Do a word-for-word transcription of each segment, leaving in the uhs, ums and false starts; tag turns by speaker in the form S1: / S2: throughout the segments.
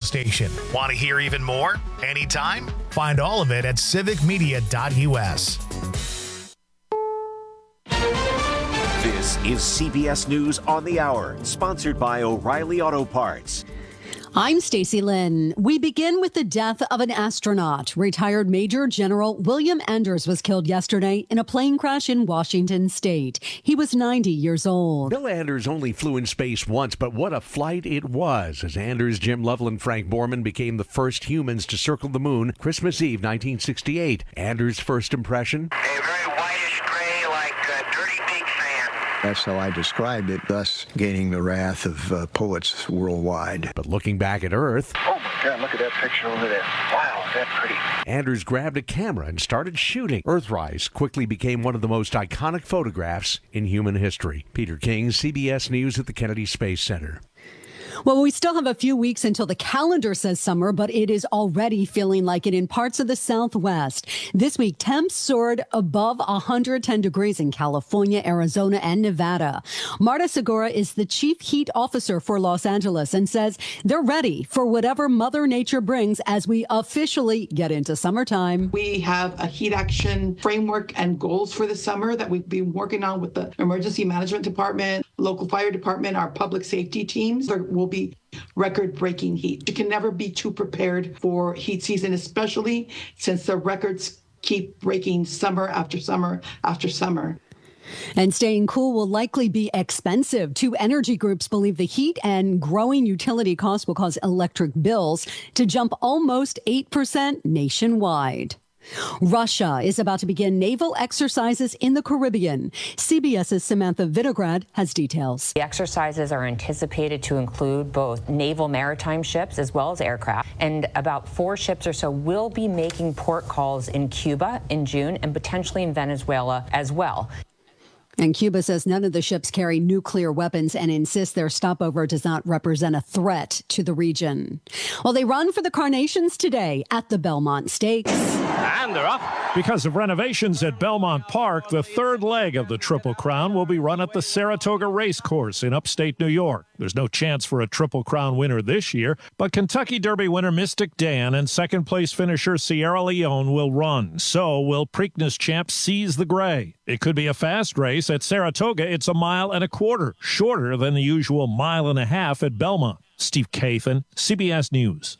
S1: station. Want to hear even more? Anytime? Find all of it at civic media dot u s.
S2: This is C B S News on the Hour, sponsored by O'Reilly Auto Parts.
S3: I'm Stacey Lynn. We begin with the death of an astronaut. Retired Major General William Anders was killed yesterday in a plane crash in Washington state. He was ninety years old.
S4: Bill Anders only flew in space once, but what a flight it was, as Anders, Jim Lovell, and Frank Borman became the first humans to circle the moon Christmas Eve nineteen sixty-eight. Anders' first impression?
S5: A very whitish gray, like a dirty pig sand.
S6: That's how I described it, thus gaining the wrath of uh, poets worldwide.
S4: But looking back at Earth...
S5: Oh, my God, look at that picture over there. Wow, is that pretty?
S4: Anders grabbed a camera and started shooting. Earthrise quickly became one of the most iconic photographs in human history. Peter King, C B S News at the Kennedy Space Center.
S3: Well, we still have a few weeks until the calendar says summer, but it is already feeling like it in parts of the Southwest. This week, temps soared above one hundred ten degrees in California, Arizona, and Nevada. Marta Segura is the chief heat officer for Los Angeles and says they're ready for whatever Mother Nature brings as we officially get into summertime.
S7: We have a heat action framework and goals for the summer that we've been working on with the Emergency Management Department, local fire department, our public safety teams. There will be record-breaking heat. You can never be too prepared for heat season, especially since the records keep breaking summer after summer after summer.
S3: And staying cool will likely be expensive. Two energy groups believe the heat and growing utility costs will cause electric bills to jump almost eight percent nationwide. Russia is about to begin naval exercises in the Caribbean. CBS's Samantha Vinograd has details.
S8: The exercises are anticipated to include both naval maritime ships as well as aircraft, and about four ships or so will be making port calls in Cuba in June and potentially in Venezuela as well.
S3: And Cuba says none of the ships carry nuclear weapons and insists their stopover does not represent a threat to the region. Well, they run for the Carnations today at the Belmont Stakes.
S9: And they're up. Because of renovations at Belmont Park, the third leg of the Triple Crown will be run at the Saratoga Racecourse in upstate New York. There's no chance for a Triple Crown winner this year, but Kentucky Derby winner Mystic Dan and second-place finisher Sierra Leone will run. So will Preakness champ Seize the Gray. It could be a fast race. At Saratoga, it's a mile and a quarter, shorter than the usual mile and a half at Belmont. Steve Kathan, C B S News.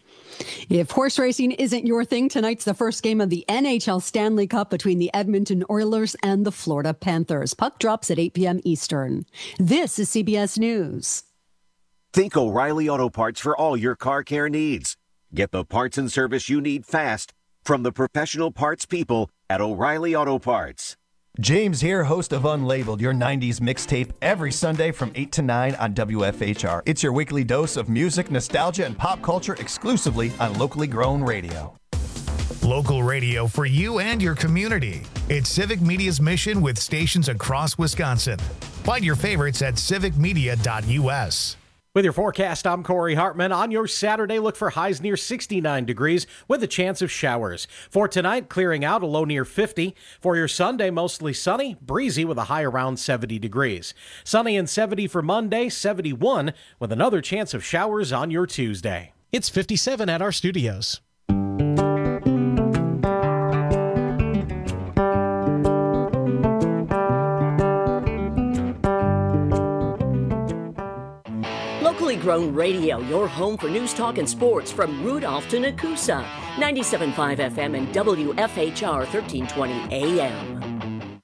S3: If horse racing isn't your thing, tonight's the first game of the N H L Stanley Cup between the Edmonton Oilers and the Florida Panthers. Puck drops at eight p.m. Eastern. This is C B S News.
S2: Think O'Reilly Auto Parts for all your car care needs. Get the parts and service you need fast from the professional parts people at O'Reilly Auto Parts.
S10: James here, host of Unlabeled, your nineties mixtape, every Sunday from eight to nine on W F H R. It's your weekly dose of music, nostalgia, and pop culture exclusively on locally grown radio.
S1: Local radio for you and your community. It's Civic Media's mission with stations across Wisconsin. Find your favorites at civic media dot u s.
S11: With your forecast, I'm Corey Hartman. On your Saturday, look for highs near sixty-nine degrees with a chance of showers. For tonight, clearing out, a low near fifty. For your Sunday, mostly sunny, breezy with a high around seventy degrees. Sunny and seventy for Monday, seventy-one with another chance of showers on your Tuesday.
S12: It's fifty-seven at our studios.
S13: Locally grown radio, your home for news, talk, and sports from Rudolph to Nakusa. ninety-seven point five F M and W F H R thirteen twenty A M.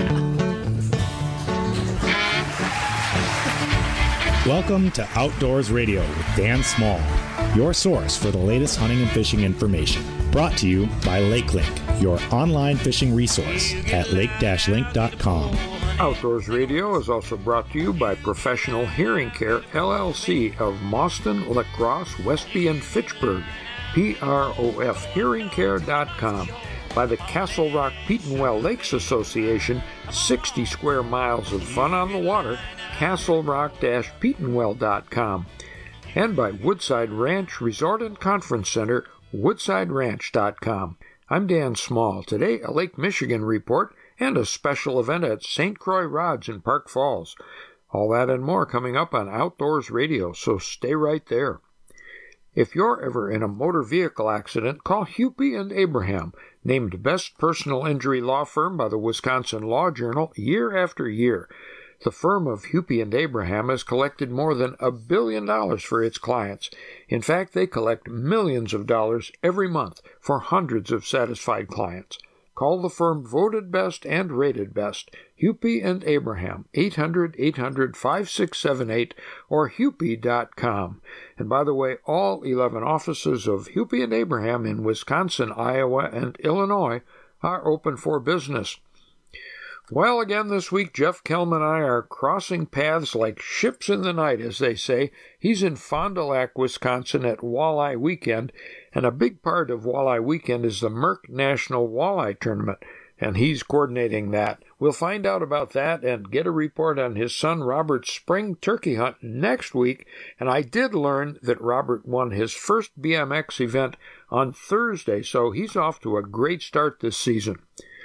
S14: Welcome to Outdoors Radio with Dan Small, your source for the latest hunting and fishing information. Brought to you by LakeLink, your online fishing resource at lake dash link dot com.
S15: Outdoors Radio is also brought to you by Professional Hearing Care, L L C of Mauston, La Crosse, Westby, and Fitchburg, P R O F hearing care dot com. By the Castle Rock Petenwell Lakes Association, sixty square miles of fun on the water, castle rock dash petenwell dot com. And by Woodside Ranch Resort and Conference Center, woodside ranch dot com. I'm Dan Small. Today, a Lake Michigan report and a special event at Saint Croix Rods in Park Falls. All that and more coming up on Outdoors Radio, so stay right there. If you're ever in a motor vehicle accident, call Hupy and Abraham, named Best Personal Injury Law Firm by the Wisconsin Law Journal year after year. The firm of Hupy and Abraham has collected more than a billion dollars for its clients. In fact, they collect millions of dollars every month for hundreds of satisfied clients. Call the firm voted best and rated best, Hupy and Abraham, eight hundred, eight hundred, five six seven eight, or hupy dot com. And by the way, all eleven offices of Hupy and Abraham in Wisconsin, Iowa, and Illinois are open for business. Well, again this week, Jeff Kelm and I are crossing paths like ships in the night, as they say. He's in Fond du Lac, Wisconsin at Walleye Weekend, and a big part of Walleye Weekend is the Merck National Walleye Tournament, and he's coordinating that. We'll find out about that and get a report on his son Robert's spring turkey hunt next week, and I did learn that Robert won his first B M X event on Thursday, so he's off to a great start this season.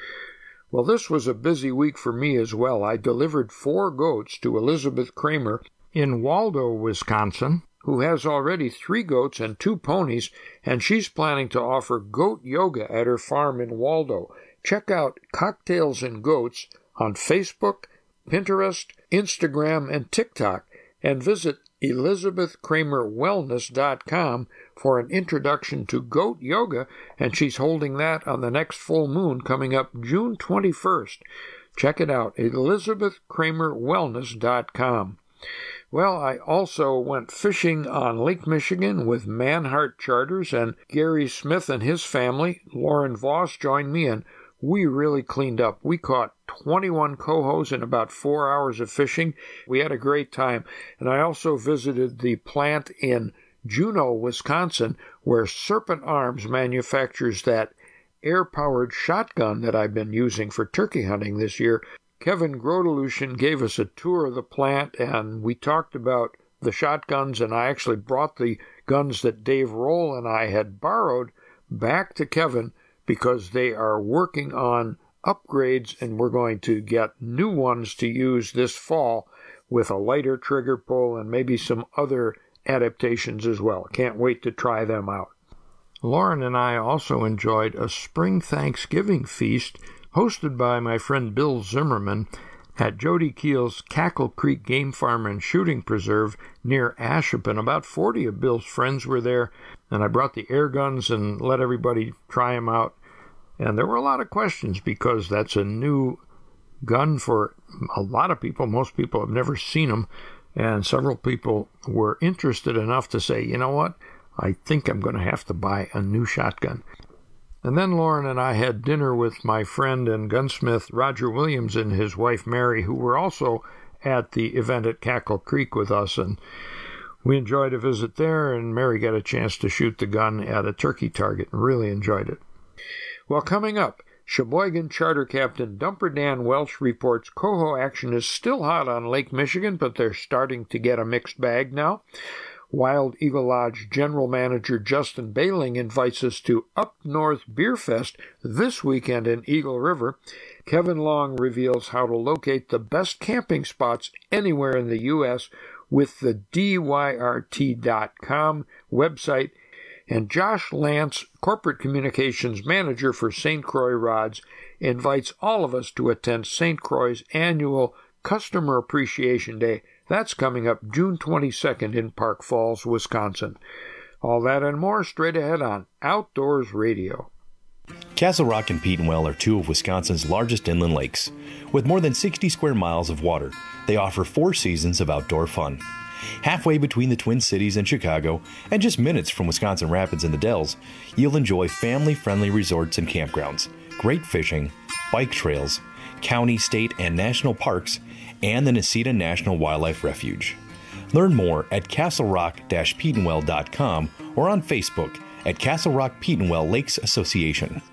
S15: Well, this was a busy week for me as well. I delivered four goats to Elizabeth Kramer in Waldo, Wisconsin, who has already three goats and two ponies, and she's planning to offer goat yoga at her farm in Waldo. Check out Cocktails and Goats on Facebook, Pinterest, Instagram, and TikTok, and visit elizabeth kramer wellness dot com for an introduction to goat yoga, and she's holding that on the next full moon coming up June twenty-first. Check it out, elizabeth kramer wellness dot com. Well, I also went fishing on Lake Michigan with Manhart Charters, and Gary Smith and his family. Lauren Voss joined me, and we really cleaned up. We caught twenty-one cohos in about four hours of fishing. We had a great time. And I also visited the plant in Juneau, Wisconsin, where Serpent Arms manufactures that air-powered shotgun that I've been using for turkey hunting this year. Kevin Grodelushin gave us a tour of the plant, and we talked about the shotguns, and I actually brought the guns that Dave Roll and I had borrowed back to Kevin because they are working on upgrades, and we're going to get new ones to use this fall with a lighter trigger pull and maybe some other adaptations as well. Can't wait to try them out. Lauren and I also enjoyed a spring Thanksgiving feast hosted by my friend Bill Zimmerman at Jody Keel's Cackle Creek Game Farm and Shooting Preserve near Ashippun. About forty of Bill's friends were there, and I brought the air guns and let everybody try them out. And there were a lot of questions because that's a new gun for a lot of people. Most people have never seen them, and several people were interested enough to say, you know what, I think I'm going to have to buy a new shotgun. And then Lauren and I had dinner with my friend and gunsmith Roger Williams and his wife Mary, who were also at the event at Cackle Creek with us, and we enjoyed a visit there, and Mary got a chance to shoot the gun at a turkey target and really enjoyed it. Well, coming up, Sheboygan Charter Captain Dumper Dan Welch reports coho action is still hot on Lake Michigan, but they're starting to get a mixed bag now. Wild Eagle Lodge General Manager Justin Bailing invites us to Up North Beer Fest this weekend in Eagle River. Kevin Long reveals how to locate the best camping spots anywhere in the U S with the D Y R T dot com website. And Josh Lance, Corporate Communications Manager for Saint Croix Rods, invites all of us to attend Saint Croix's annual Customer Appreciation Day. That's coming up June twenty-second in Park Falls, Wisconsin. All that and more straight ahead on Outdoors Radio.
S16: Castle Rock and Petenwell are two of Wisconsin's largest inland lakes. With more than sixty square miles of water, they offer four seasons of outdoor fun. Halfway between the Twin Cities and Chicago, and just minutes from Wisconsin Rapids and the Dells, you'll enjoy family-friendly resorts and campgrounds, great fishing, bike trails, county, state, and national parks, and the Necedah National Wildlife Refuge. Learn more at castle rock dash petenwell dot com or on Facebook at Castle Rock Petenwell Lakes Association.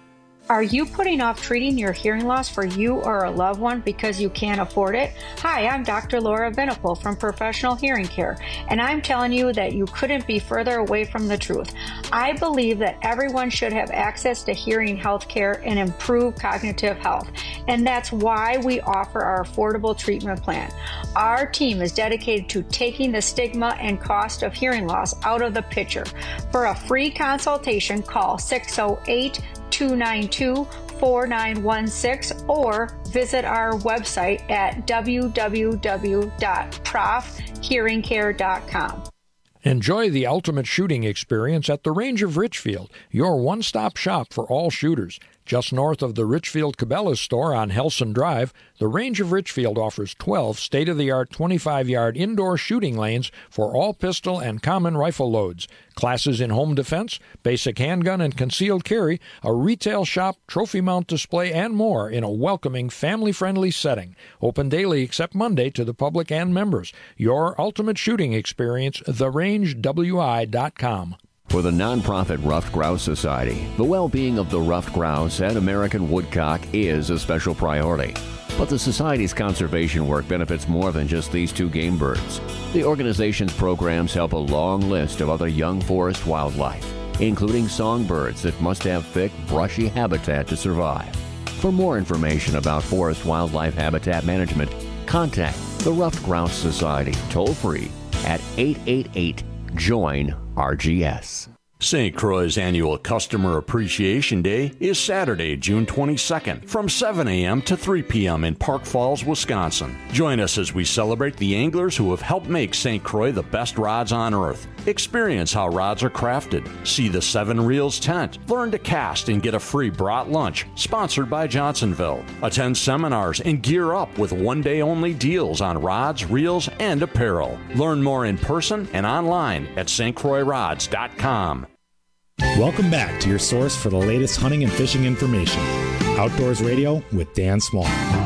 S17: Are you putting off treating your hearing loss for you or a loved one because you can't afford it? Hi, I'm Doctor Laura Venipal from Professional Hearing Care, and I'm telling you that you couldn't be further away from the truth. I believe that everyone should have access to hearing health care and improve cognitive health, and that's why we offer our affordable treatment plan. Our team is dedicated to taking the stigma and cost of hearing loss out of the picture. For a free consultation, call six oh eight, two nine two, four nine one six or visit our website at w w w dot prof hearing care dot com.
S18: Enjoy the ultimate shooting experience at the Range of Richfield, your one-stop shop for all shooters. Just north of the Richfield Cabela's store on Helson Drive, the Range of Richfield offers twelve state-of-the-art twenty-five yard indoor shooting lanes for all pistol and common rifle loads, classes in home defense, basic handgun and concealed carry, a retail shop, trophy mount display, and more in a welcoming, family-friendly setting. Open daily except Monday to the public and members. Your ultimate shooting experience, the range w i dot com.
S19: For the nonprofit Ruffed Grouse Society, the well-being of the ruffed grouse and American woodcock is a special priority. But the Society's conservation work benefits more than just these two game birds. The organization's programs help a long list of other young forest wildlife, including songbirds that must have thick, brushy habitat to survive. For more information about forest wildlife habitat management, contact the Ruffed Grouse Society toll-free at eight eight eight, join R G S.
S20: Saint Croix's annual Customer Appreciation Day is Saturday, June twenty-second, from seven a.m. to three p.m. in Park Falls, Wisconsin. Join us as we celebrate the anglers who have helped make Saint Croix the best rods on earth. Experience how rods are crafted. See the Seven Reels tent. Learn to cast and get a free brat lunch, sponsored by Johnsonville. Attend seminars and gear up with one-day-only deals on rods, reels, and apparel. Learn more in person and online at s t croix rods dot com.
S14: Welcome back to your source for the latest hunting and fishing information. Outdoors Radio with Dan Small.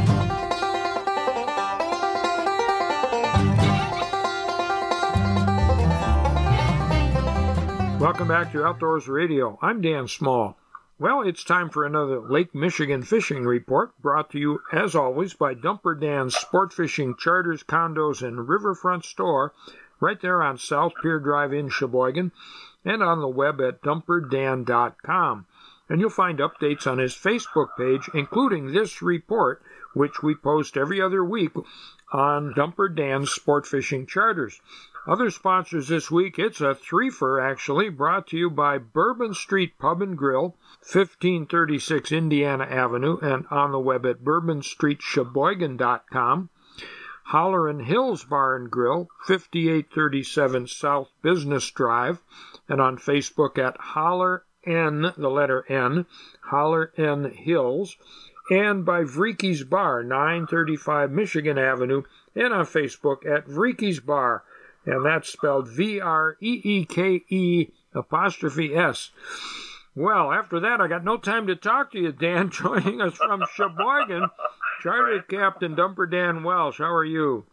S15: Welcome back to Outdoors Radio. I'm Dan Small. Well, it's time for another Lake Michigan fishing report, brought to you, as always, by Dumper Dan's Sport Fishing Charters, Condos, and Riverfront Store, right there on South Pier Drive in Sheboygan, and on the web at dumper dan dot com. And you'll find updates on his Facebook page, including this report, which we post every other week on Dumper Dan's Sport Fishing Charters. Other sponsors this week, it's a threefer, actually, brought to you by Bourbon Street Pub and Grill, fifteen thirty-six Indiana Avenue, and on the web at bourbon street sheboygan dot com. Hollerin' Hills Bar and Grill, fifty-eight thirty-seven South Business Drive, and on Facebook at Holler N, the letter N, Holler N Hills, and by Vreeke's Bar, nine thirty-five Michigan Avenue, and on Facebook at Vreeke's Bar, and that's spelled V R E E K E apostrophe S. Well, after that, I got no time to talk to you, Dan. Joining us from Sheboygan, Charter Captain Dumper Dan Welsh. How are you?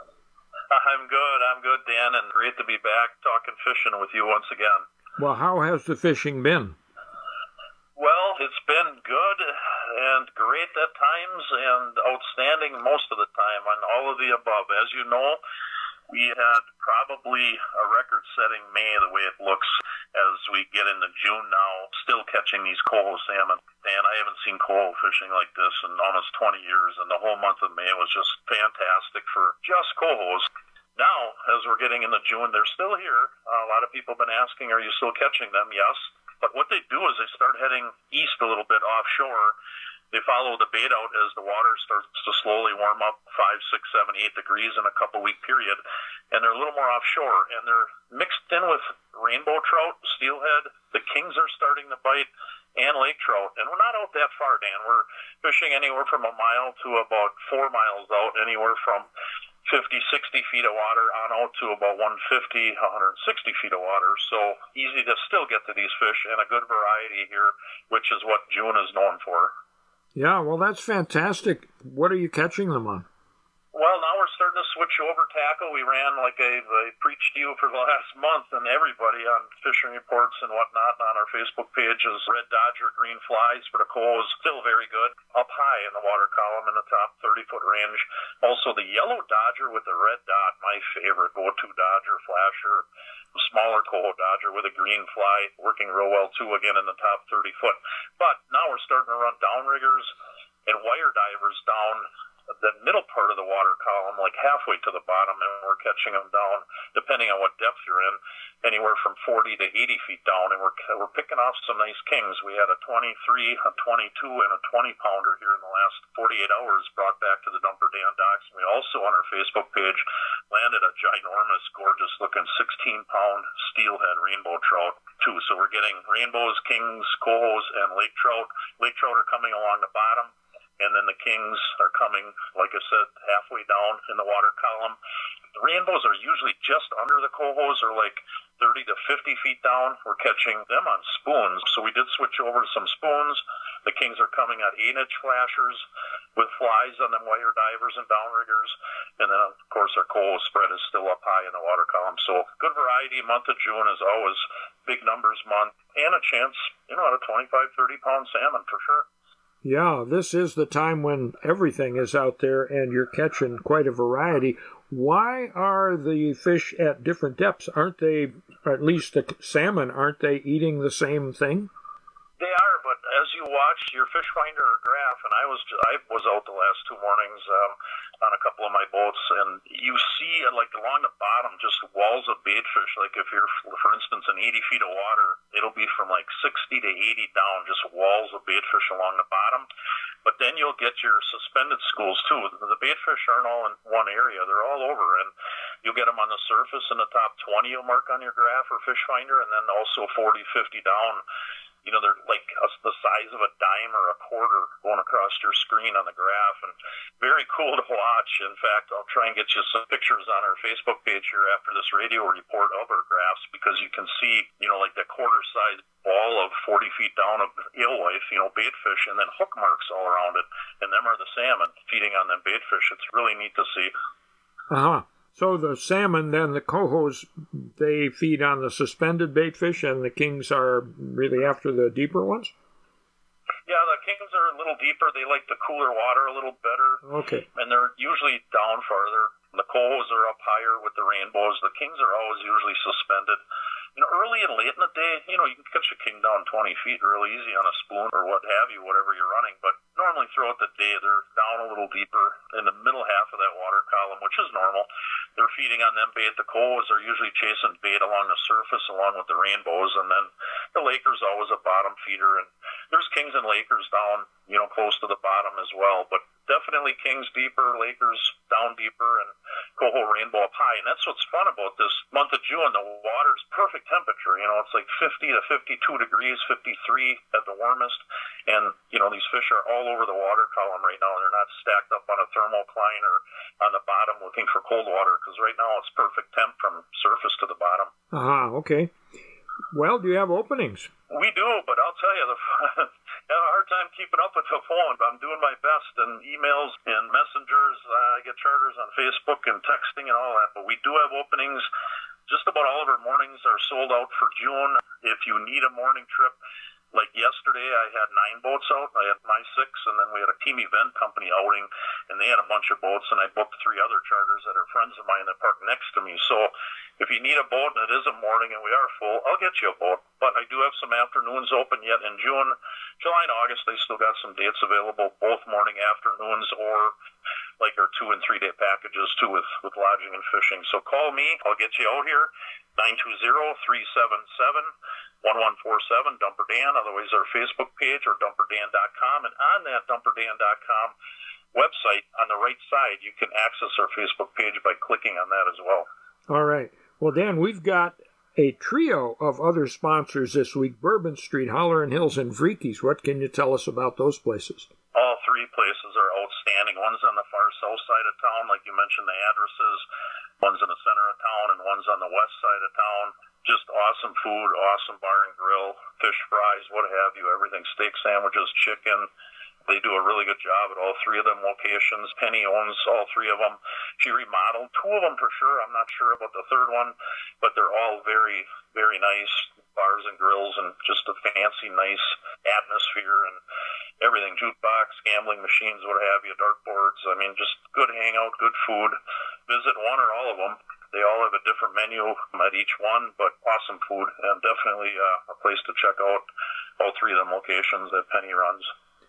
S21: I'm good. I'm good, Dan, and great to be back talking fishing with you once again.
S15: Well, how has the fishing been?
S21: Well, it's been good and great at times and outstanding most of the time, and all of the above. As you know, we had probably a record-setting May the way it looks as we get into June now, still catching these coho salmon. And I haven't seen coho fishing like this in almost twenty years, and the whole month of May was just fantastic for just cohos. Now, as we're getting into June, they're still here. Uh, a lot of people have been asking, are you still catching them? Yes. But what they do is they start heading east a little bit offshore. They follow the bait out as the water starts to slowly warm up five, six, seven, eight degrees in a couple week period. And they're a little more offshore, and they're mixed in with rainbow trout, steelhead. The kings are starting to bite, and lake trout. And we're not out that far, Dan. We're fishing anywhere from a mile to about four miles out, anywhere from fifty, sixty feet of water on out to about one fifty, one sixty feet of water. So easy to still get to these fish, and a good variety here, which is what June is known for.
S15: Yeah, well, that's fantastic. What are you catching them on?
S21: Well, now we're starting to switch over tackle. We ran, like I, I preached to you for the last month, and everybody on fishing reports and whatnot on our Facebook page is red dodger, green flies for the coho is still very good, up high in the water column in the top thirty-foot range. Also, the yellow dodger with the red dot, my favorite go-to dodger, flasher. The smaller coho dodger with a green fly working real well, too, again in the top thirty foot. But now we're starting to run downriggers and wire divers down the middle part of the water column, like halfway to the bottom, and we're catching them down, depending on what depth you're in, anywhere from forty to eighty feet down, and we're we're picking off some nice kings. We had a twenty-three, a twenty-two, and a twenty pounder here in the last forty-eight hours brought back to the Dumper Dan docks. And we also, on our Facebook page, landed a ginormous, gorgeous-looking sixteen pound steelhead rainbow trout, too. So we're getting rainbows, kings, cohos, and lake trout. Lake trout are coming along the bottom. And then the kings are coming, like I said, halfway down in the water column. The rainbows are usually just under the cohos, or like thirty to fifty feet down. We're catching them on spoons. So we did switch over to some spoons. The kings are coming on eight-inch flashers with flies on them wire divers and downriggers. And then, of course, our coho spread is still up high in the water column. So good variety. Month of June is always big numbers month. And a chance, you know, at a twenty-five, thirty pound salmon for sure.
S6: Yeah, this is the time when everything is out there and you're catching quite a variety. Why are the fish at different depths? Aren't they, or at least the salmon, aren't they eating the same thing?
S21: They are, but as you watch your fish finder or graph, and I was I was out the last two mornings um, on a couple of my boats, and you see uh, like along the bottom just walls of baitfish. Like if you're, for instance, in eighty feet of water, it'll be from like sixty to eighty down, just walls of baitfish along the bottom. But then you'll get your suspended schools too. The baitfish aren't all in one area; they're all over, and you'll get them on the surface in the top twenty. You'll mark on your graph or fish finder, and then also forty, fifty down. You know, they're like a, the size of a dime or a quarter going across your screen on the graph, and very cool to watch. In fact, I'll try and get you some pictures on our Facebook page here after this radio report of our graphs, because you can see, you know, like the quarter-sized ball of forty feet down of alewife, you know, baitfish, and then hook marks all around it, and them are the salmon feeding on them baitfish. It's really neat to see.
S6: Uh-huh. So the salmon, then the cohos, they feed on the suspended baitfish, and the kings are really after the deeper ones?
S21: Yeah, the kings are a little deeper. They like the cooler water a little better.
S6: Okay.
S21: And they're usually down farther. The cohos are up higher with the rainbows. The kings are always usually suspended. You know, early and late in the day, you know, you can catch a king down twenty feet real easy on a spoon or what have you, whatever you're running. But normally throughout the day, they're down a little deeper in the middle half of that water column, which is normal. They're feeding on them bait. The cohos are usually chasing bait along the surface along with the rainbows. And then the laker's always a bottom feeder. And there's kings and lakers down, you know, close to the bottom as well. But definitely kings deeper, lakers down deeper, and coho rainbow up high. And that's what's fun about this month of June. The water's perfect temperature. You know, it's like fifty to fifty-two degrees, fifty-three at the warmest. And, you know, these fish are all over the water column right now. They're not stacked up on a thermocline or on the bottom looking for cold water, because right now it's perfect temp from surface to the bottom.
S6: Uh-huh, okay. Well, do you have openings?
S21: We do, but I'll tell you, the, I have a hard time keeping up with the phone, but I'm doing my best, and emails and messengers. Uh, I get charters on Facebook and texting and all that, but we do have openings. Just about all of our mornings are sold out for June. If you need a morning trip, like yesterday, I had nine boats out. I had my six, and then we had a team event company outing, and they had a bunch of boats, and I booked three other charters that are friends of mine that park next to me. So if you need a boat and it is a morning and we are full, I'll get you a boat. But I do have some afternoons open yet in June. July and August, they still got some dates available, both morning afternoons or like our two- and three-day packages, too, with, with lodging and fishing. So call me. I'll get you out here, nine two zero, three seven seven, one one four seven, Dumper Dan. Otherwise, our Facebook page or dumper dan dot com. And on that dumper dan dot com website, on the right side, you can access our Facebook page by clicking on that as well.
S6: All right. Well, Dan, we've got a trio of other sponsors this week: Bourbon Street, Holler Hills, and Vreekies. What can you tell us about those places?
S21: All three places are outstanding. One's on the far south side of town, like you mentioned the addresses. One's in the center of town, and one's on the west side of town. Just awesome food, awesome bar and grill, fish fries, what have you, everything, steak sandwiches, chicken, They do a really good job at all three of them locations. Penny owns all three of them. She remodeled two of them for sure. I'm not sure about the third one, but they're all very, very nice bars and grills and just a fancy, nice atmosphere and everything. Jukebox, gambling machines, what have you, dartboards. I mean, just good hangout, good food. Visit one or all of them. They all have a different menu at each one, but awesome food and definitely uh, a place to check out all three of them locations that Penny runs.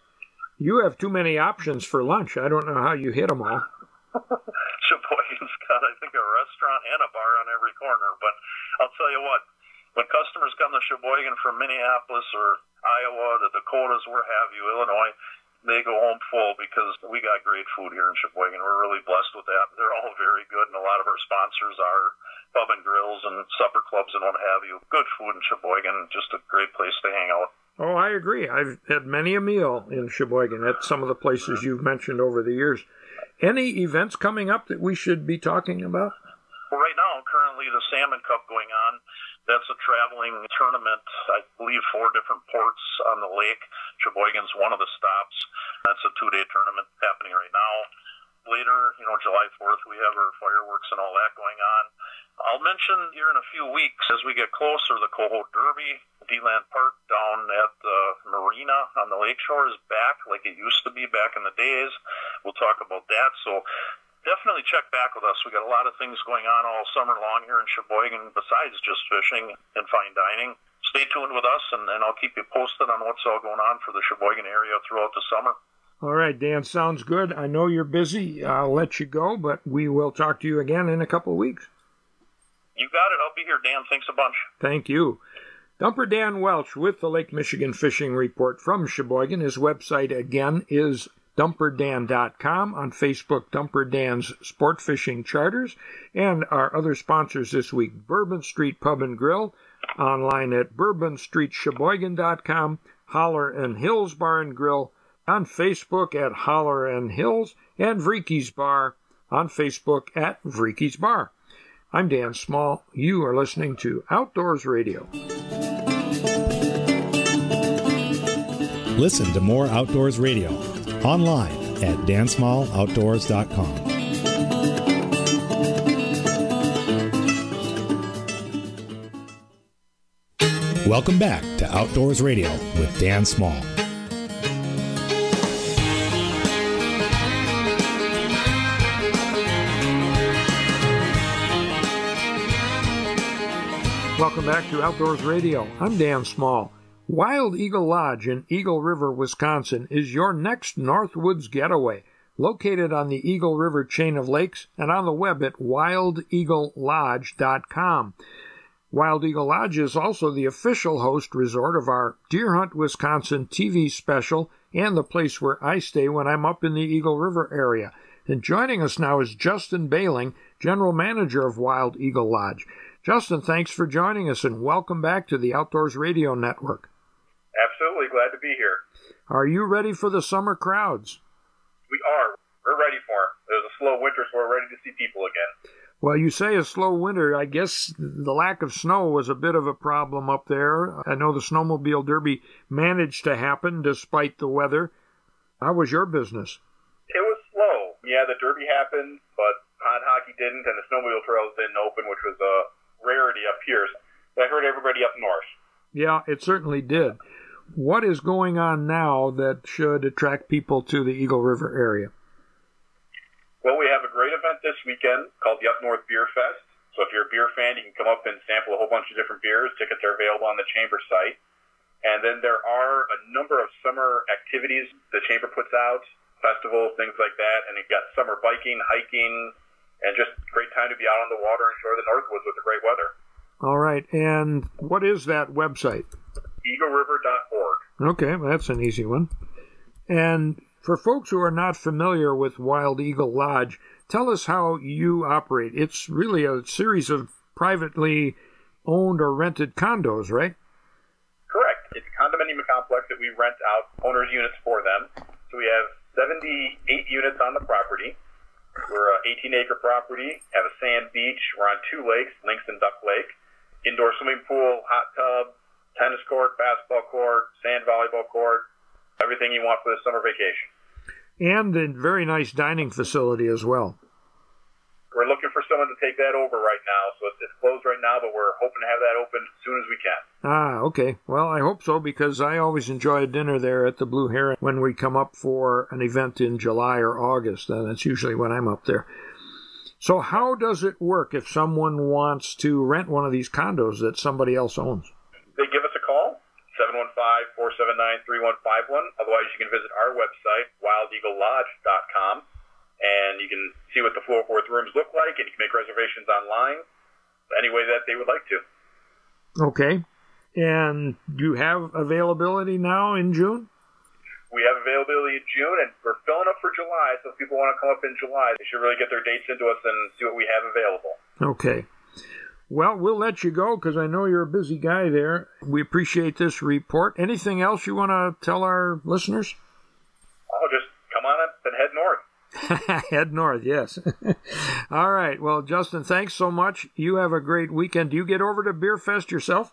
S6: You have too many options for lunch. I don't know how you hit them all.
S21: Sheboygan's got, I think, a restaurant and a bar on every corner. But I'll tell you what, when customers come to Sheboygan from Minneapolis or Iowa, the Dakotas, where have you, Illinois, they go home full because we got great food here in Sheboygan. We're really blessed with that. They're all very good, and a lot of our sponsors are pub and grills and supper clubs and what have you. Good food in Sheboygan, just a great place to hang out.
S6: Oh, I agree. I've had many a meal in Sheboygan at some of the places you've mentioned over the years. Any events coming up that we should be talking about?
S21: Well, right now, currently, the Salmon Cup going on. That's a traveling tournament, I believe four different ports on the lake. Sheboygan's one of the stops. That's a two-day tournament happening right now. Later, you know, July fourth, we have our fireworks and all that going on. I'll mention here in a few weeks, as we get closer, the Coho Derby, D-Land Park down at the marina on the lakeshore is back like it used to be back in the days. We'll talk about that. So definitely check back with us. We got a lot of things going on all summer long here in Sheboygan besides just fishing and fine dining. Stay tuned with us, and, and I'll keep you posted on what's all going on for the Sheboygan area throughout the summer.
S6: All right, Dan, sounds good. I know you're busy. I'll let you go, but we will talk to you again in a couple of weeks.
S21: You got it. I'll be here, Dan. Thanks a bunch.
S6: Thank you. Dumper Dan Welch with the Lake Michigan Fishing Report from Sheboygan. His website, again, is dumper dan dot com. On Facebook, Dumper Dan's Sport Fishing Charters. And our other sponsors this week, Bourbon Street Pub and Grill, online at bourbon street sheboygan dot com, Holler and Hills Bar and Grill, on Facebook at Holler and Hills, and Vreeke's Bar on Facebook at Vreeke's Bar. I'm Dan Small. You are listening to Outdoors Radio.
S14: Listen to more Outdoors Radio online at dan small outdoors dot com. Welcome back to Outdoors Radio with Dan Small.
S6: Welcome back to Outdoors Radio. I'm Dan Small. Wild Eagle Lodge in Eagle River, Wisconsin is your next Northwoods getaway. Located on the Eagle River chain of lakes and on the web at wild eagle lodge dot com. Wild Eagle Lodge is also the official host resort of our Deer Hunt, Wisconsin T V special and the place where I stay when I'm up in the Eagle River area. And joining us now is Justin Bailing, General Manager of Wild Eagle Lodge. Justin, thanks for joining us and welcome back to the Outdoors Radio Network.
S5: Absolutely, glad to be here.
S6: Are you ready for the summer crowds?
S5: We are. We're ready for them. It was a slow winter, so we're ready to see people again.
S6: Well, you say a slow winter. I guess the lack of snow was a bit of a problem up there. I know the Snowmobile Derby managed to happen despite the weather. How was your business?
S5: It was slow. Yeah, the Derby happened, but pond hockey didn't, and the snowmobile trails didn't open, which was a rarity up here. But I heard everybody up north.
S6: Yeah, it certainly did. What is going on now that should attract people to the Eagle River area?
S5: Well, we have a great event this weekend called the Up North Beer Fest. So if you're a beer fan, you can come up and sample a whole bunch of different beers. Tickets are available on the Chamber site. And then there are a number of summer activities the Chamber puts out, festivals, things like that. And you've got summer biking, hiking, and just a great time to be out on the water and enjoy the Northwoods with the great weather.
S6: All right. And what is that website?
S5: eagle river dot org.
S6: Okay, well, that's an easy one. And for folks who are not familiar with Wild Eagle Lodge, tell us how you operate. It's really a series of privately owned or rented condos, right?
S5: Correct. It's a condominium complex that we rent out owners' units for them. So we have seventy-eight units on the property. We're an eighteen-acre property, have a sand beach. We're on two lakes, Lynx and Duck Lake. Indoor swimming pool, hot tub, tennis court, basketball court, sand volleyball court, Everything you want for the summer vacation.
S6: And a very nice dining facility as well.
S5: We're looking for someone to take that over right now, so it's, it's closed right now, but we're hoping to have that open as soon as we can.
S6: Ah, okay. Well, I hope so, because I always enjoy a dinner there at the Blue Heron when we come up for an event in July or August. Uh, that's usually when I'm up there. So how does it work if someone wants to rent one of these condos that somebody else owns?
S5: They give us a call, seven one five, four seven nine, three one five one. Otherwise, you can visit our website, wild eagle lodge dot com. And you can see what the Floor Fourth rooms look like, and you can make reservations online any way that they would like to.
S6: Okay. And you have availability now in June?
S5: We have availability in June, and we're filling up for July, so if people want to come up in July, they should really get their dates into us and see what we have available.
S6: Okay. Well, we'll let you go, because I know you're a busy guy there. We appreciate this report. Anything else you want to tell our listeners?
S5: Oh, just come on up and head north.
S6: Head north, yes. All right. Well, Justin, thanks so much. You have a great weekend. Do you get over to Beer Fest yourself?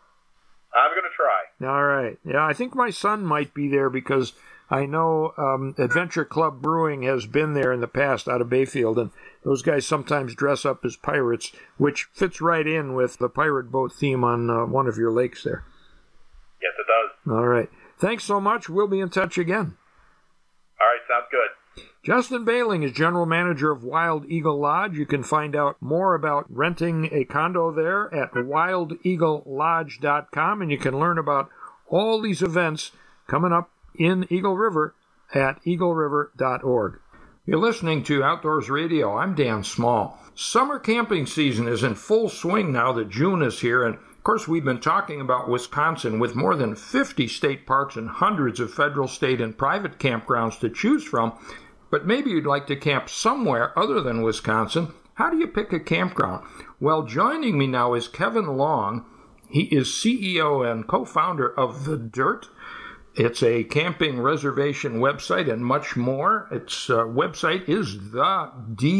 S5: I'm going to try.
S6: All right. Yeah, I think my son might be there, because I know um, Adventure Club Brewing has been there in the past out of Bayfield, and those guys sometimes dress up as pirates, which fits right in with the pirate boat theme on uh, one of your lakes there.
S5: Yes, it does.
S6: All right. Thanks so much. We'll be in touch again.
S5: All right. Sounds good.
S6: Justin Bailing is general manager of Wild Eagle Lodge. You can find out more about renting a condo there at wild eagle lodge dot com, and you can learn about all these events coming up in Eagle River at eagle river dot org. You're listening to Outdoors Radio. I'm Dan Small. Summer camping season is in full swing now that June is here, and of course we've been talking about Wisconsin with more than fifty state parks and hundreds of federal, state, and private campgrounds to choose from. But maybe you'd like to camp somewhere other than Wisconsin. How do you pick a campground? Well, joining me now is Kevin Long. He is C E O and co-founder of The Dirt. It's a camping reservation website and much more. Its uh, website is the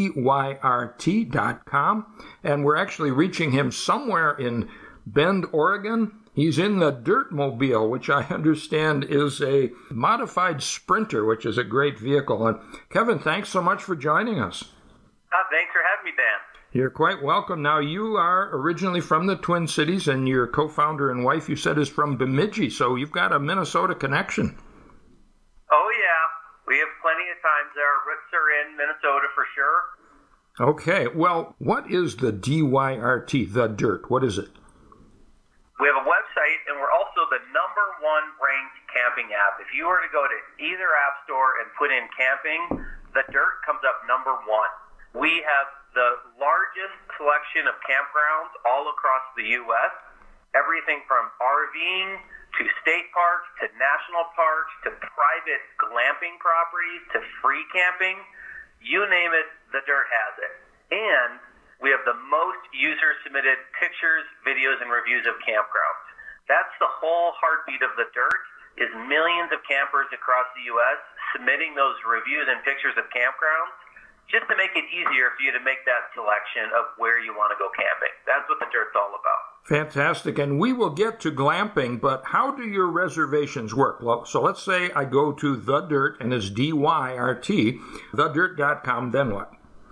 S6: dyrt dot com, and we're actually reaching him somewhere in Bend, Oregon. He's in the Dirtmobile, which I understand is a modified Sprinter, which is a great vehicle. And Kevin, thanks so much for joining us.
S4: Uh, thanks for having me, Dan.
S6: You're quite welcome. Now, you are originally from the Twin Cities, and your co-founder and wife, you said, is from Bemidji, so you've got a Minnesota connection.
S4: Oh, yeah. We have plenty of times there. Our roots are in Minnesota for sure.
S6: Okay. Well, what is the D Y R T, The Dirt? What is it?
S4: We have a website, and we're also the number one ranked camping app. If you were to go to either app store and put in camping, The Dirt comes up number one. We have the largest selection of campgrounds all across the U S, everything from RVing to state parks to national parks to private glamping properties to free camping. You name it, The Dirt has it. And we have the most user-submitted pictures, videos, and reviews of campgrounds. That's the whole heartbeat of The Dirt, is millions of campers across the U S submitting those reviews and pictures of campgrounds just to make it easier for you to make that selection of where you want to go camping. That's what The Dirt's all about.
S6: Fantastic. And we will get to glamping, but how do your reservations work? Well, so let's say I go to The Dirt, and it's D Y R T, the dirt dot com, then what?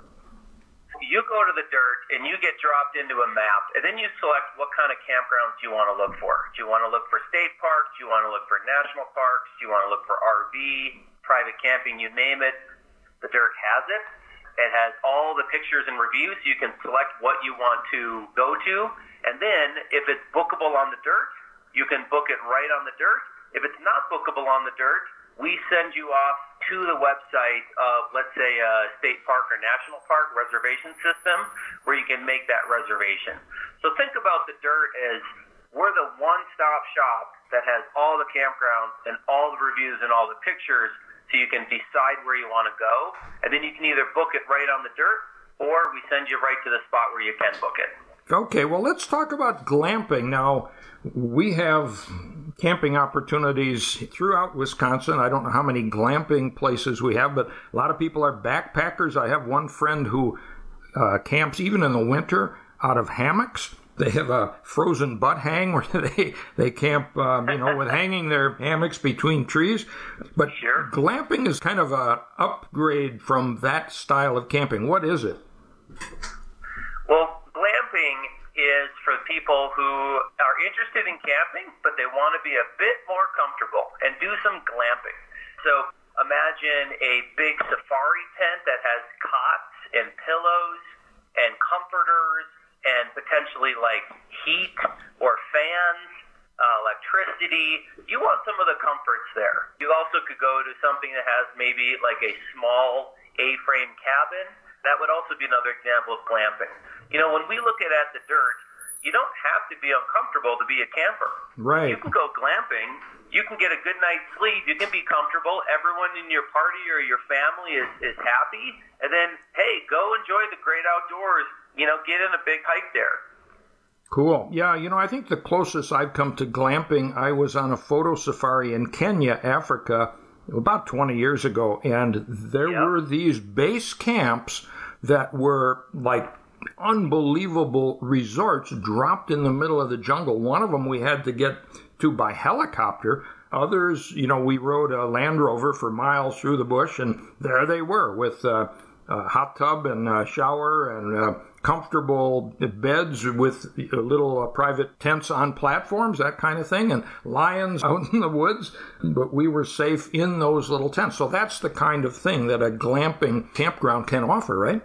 S4: You go to The Dirt, and you get dropped into a map, and then you select what kind of campgrounds you want to look for. Do you want to look for state parks? Do you want to look for national parks? Do you want to look for R V, private camping, you name it? The Dirt has it. It has all the pictures and reviews. You can select what you want to go to, and then if it's bookable on The Dirt, you can book it right on The Dirt. If it's not bookable on The Dirt, we send you off to the website of, let's say, a state park or national park reservation system where you can make that reservation. So think about The Dirt as we're the one-stop shop that has all the campgrounds and all the reviews and all the pictures, so you can decide where you want to go. And then you can either book it right on The Dirt, or we send you right to the spot where you can book it.
S6: Okay, well, let's talk about glamping. Now, we have camping opportunities throughout Wisconsin. I don't know how many glamping places we have, but a lot of people are backpackers. I have one friend who uh, camps even in the winter out of hammocks. they have a frozen butt hang where they, they camp, um, you know, with hanging their hammocks between trees. But
S4: sure.
S6: glamping is kind of a upgrade from that style of camping. What is it?
S4: Well, glamping is for people who are interested in camping, but they want to be a bit more comfortable and do some glamping. So imagine a big safari tent that has cots and pillows and comforters and potentially like heat or fans, uh, electricity. You want some of the comforts there. You also could go to something that has maybe like a small A-frame cabin. That would also be another example of glamping. You know, when we look at At the Dirt, you don't have to be uncomfortable to be a camper.
S6: Right.
S4: You can go glamping. You can get a good night's sleep. You can be comfortable. Everyone in your party or your family is, is happy. And then, hey, go enjoy the great outdoors. You know, get in a big hike there.
S6: Cool. Yeah, you know, I think the closest I've come to glamping, I was on a photo safari in Kenya, Africa, about twenty years ago. And there yep. were these base camps that were like unbelievable resorts dropped in the middle of the jungle. One of them we had to get to by helicopter. Others, you know, we rode a Land Rover for miles through the bush, and there they were with uh, a hot tub and a shower and uh, comfortable beds with little uh, private tents on platforms, that kind of thing, and lions out in the woods. But we were safe in those little tents. So that's the kind of thing that a glamping campground can offer, right?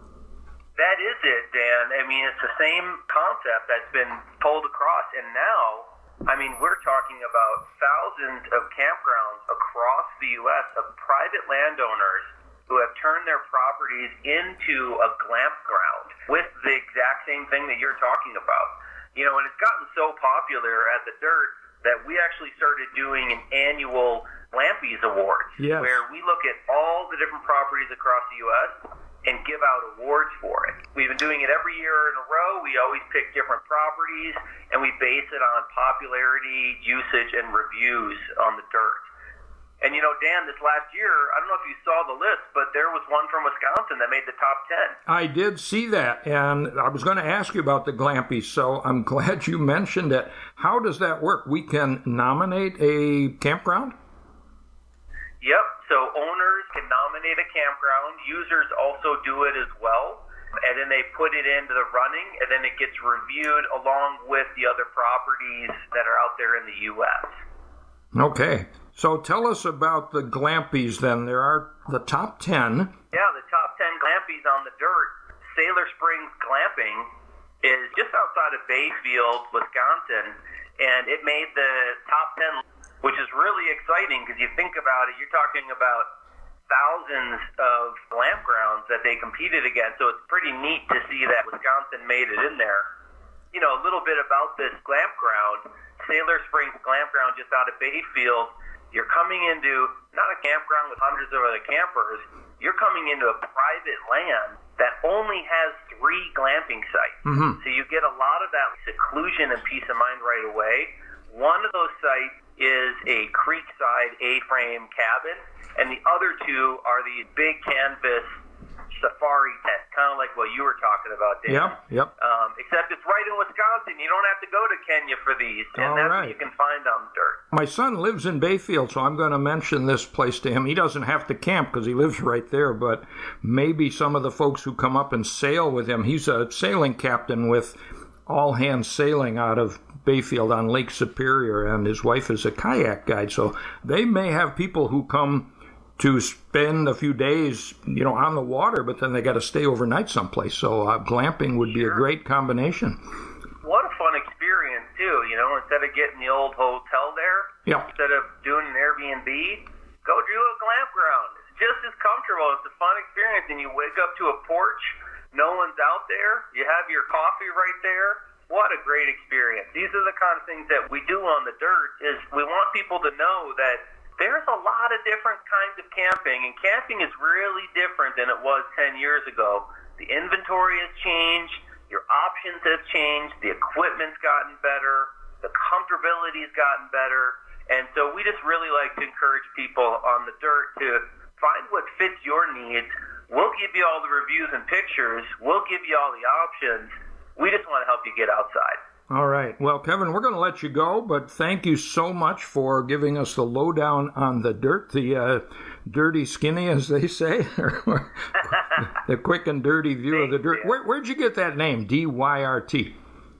S4: That is it, Dan. I mean, it's the same concept that's been pulled across. And now, I mean, we're talking about thousands of campgrounds across the U S of private landowners who have turned their properties into a glamp ground with the exact same thing that you're talking about. You know, and it's gotten so popular at the Dirt that we actually started doing an annual Glampies Awards,
S6: yes.
S4: where we look at all the different properties across the U S and give out awards for it. We've been doing it every year in a row. We always pick different properties, and we base it on popularity, usage, and reviews on the Dirt. And, you know, Dan, this last year, I don't know if you saw the list, but there was one from Wisconsin that made the top ten.
S6: I did see that, and I was going to ask you about the Glampies, so I'm glad you mentioned it. How does that work? We can nominate a campground?
S4: Yep, so owners can nominate a campground. Users also do it as well. And then they put it into the running, and then it gets reviewed along with the other properties that are out there in the U S.
S6: Okay. So tell us about the Glampies then. There are the top ten.
S4: Yeah, the top ten Glampies on the Dirt. Sailor Springs Glamping is just outside of Bayfield, Wisconsin, and it made the top ten, which is really exciting because you think about it, you're talking about thousands of glamp grounds that they competed against, so it's pretty neat to see that Wisconsin made it in there. You know, a little bit about this glamp ground, Sailor Springs Glamp Ground just out of Bayfield. You're coming into not a campground with hundreds of other campers, you're coming into a private land that only has three glamping sites.
S6: Mm-hmm.
S4: So you get a lot of that seclusion and peace of mind right away. One of those sites is a creekside A-frame cabin, and the other two are the big canvas safari tent, kind of like what you were talking about, Dan.
S6: Yep, yep.
S4: Um, except it's right in Wisconsin. You don't have to go to Kenya for these, and
S6: All
S4: that's
S6: right.
S4: what you can find on the Dirt.
S6: My son lives in Bayfield, so I'm going to mention this place to him. He doesn't have to camp because he lives right there, but maybe some of the folks who come up and sail with him, he's a sailing captain with All Hands Sailing out of Bayfield on Lake Superior, and his wife is a kayak guide, so they may have people who come to spend a few days, you know, on the water, but then they got to stay overnight someplace. So uh, glamping would be
S4: sure.
S6: a great combination.
S4: What a fun experience, too, you know, instead of getting the old hotel there,
S6: yeah.
S4: instead of doing an Airbnb, go do a glamp ground. It's just as comfortable. It's a fun experience, and you wake up to a porch, no one's out there, you have your coffee right there. What a great experience. These are the kind of things that we do on the Dirt, is we want people to know that there's a lot of different kinds of camping, and camping is really different than it was ten years ago. The inventory has changed, your options have changed, the equipment's gotten better, the comfortability's gotten better, and so we just really like to encourage people on the Dirt to find what fits your needs. We'll give you all the reviews and pictures, we'll give you all the options. We just want to help you get outside.
S15: All right. Well, Kevin, we're going to let you go, but thank you so much for giving us the lowdown on the dirt, the uh, dirty skinny, as they say, the quick and dirty view of the dirt. Where, where'd you get that name, D Y R T?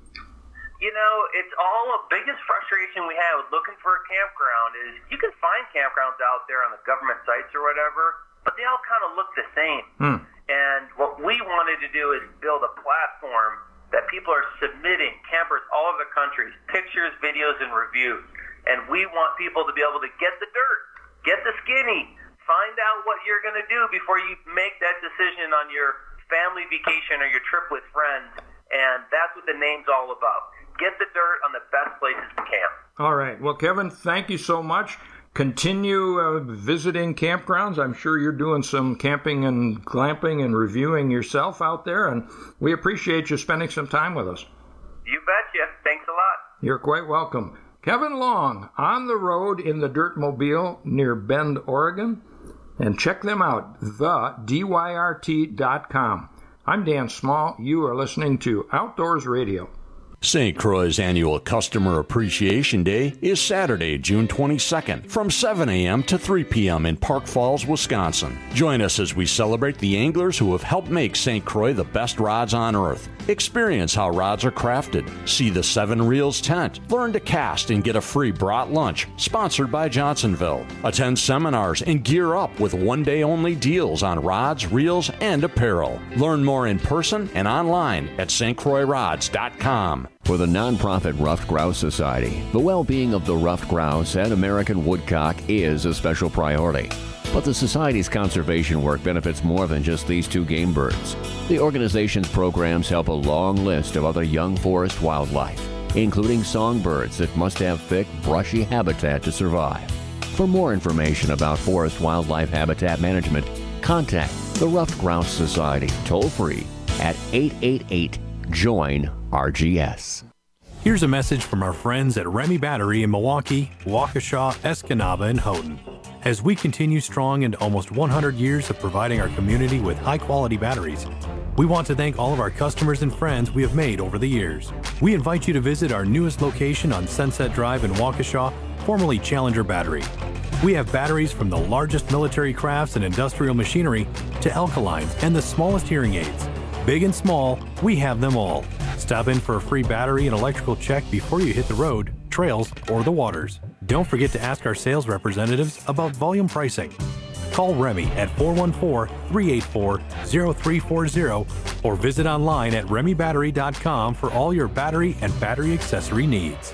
S4: You know, it's all the biggest frustration we have with looking for a campground is you can find campgrounds out there on the government sites or whatever, but they all kind of look the same.
S15: Hmm.
S4: And what we wanted to do is build a platform that people are submitting, campers all over the country, pictures, videos, and reviews. And we want people to be able to get the dirt, get the skinny, find out what you're going to do before you make that decision on your family vacation or your trip with friends. And that's what the name's all about. Get the dirt on the best places to camp.
S15: All right. Well, Kevin, thank you so much. Continue uh, visiting campgrounds. I'm sure you're doing some camping and glamping and reviewing yourself out there, and we appreciate you spending some time with us.
S4: You betcha. Thanks a lot.
S15: You're quite welcome. Kevin Long, on the road in the Dirtmobile near Bend, Oregon. And check them out, the D Y R T dot com. I'm Dan Small. You are listening to Outdoors Radio.
S20: Saint Croix's annual Customer Appreciation Day is Saturday, June twenty-second, from seven a.m. to three p.m. in Park Falls, Wisconsin. Join us as we celebrate the anglers who have helped make Saint Croix the best rods on earth. Experience how rods are crafted. See the Seven Reels tent. Learn to cast and get a free brat lunch, sponsored by Johnsonville. Attend seminars and gear up with one-day-only deals on rods, reels, and apparel. Learn more in person and online at S T Croix rods dot com.
S19: For the nonprofit Ruffed Grouse Society, the well-being of the ruffed grouse and American woodcock is a special priority. But the Society's conservation work benefits more than just these two game birds. The organization's programs help a long list of other young forest wildlife, including songbirds that must have thick, brushy habitat to survive. For more information about forest wildlife habitat management, contact the Ruffed Grouse Society toll-free at eight eight eight, join R G S.
S7: Here's a message from our friends at Remy Battery in Milwaukee, Waukesha, Escanaba, and Houghton. As we continue strong into almost one hundred years of providing our community with high-quality batteries, we want to thank all of our customers and friends we have made over the years. We invite you to visit our newest location on Sunset Drive in Waukesha, formerly Challenger Battery. We have batteries from the largest military crafts and industrial machinery to alkalines and the smallest hearing aids. Big and small, we have them all. Stop in for a free battery and electrical check before you hit the road, trails, or the waters. Don't forget to ask our sales representatives about volume pricing. Call Remy at four one four, three eight four, zero three four zero or visit online at remy battery dot com for all your battery and battery accessory needs.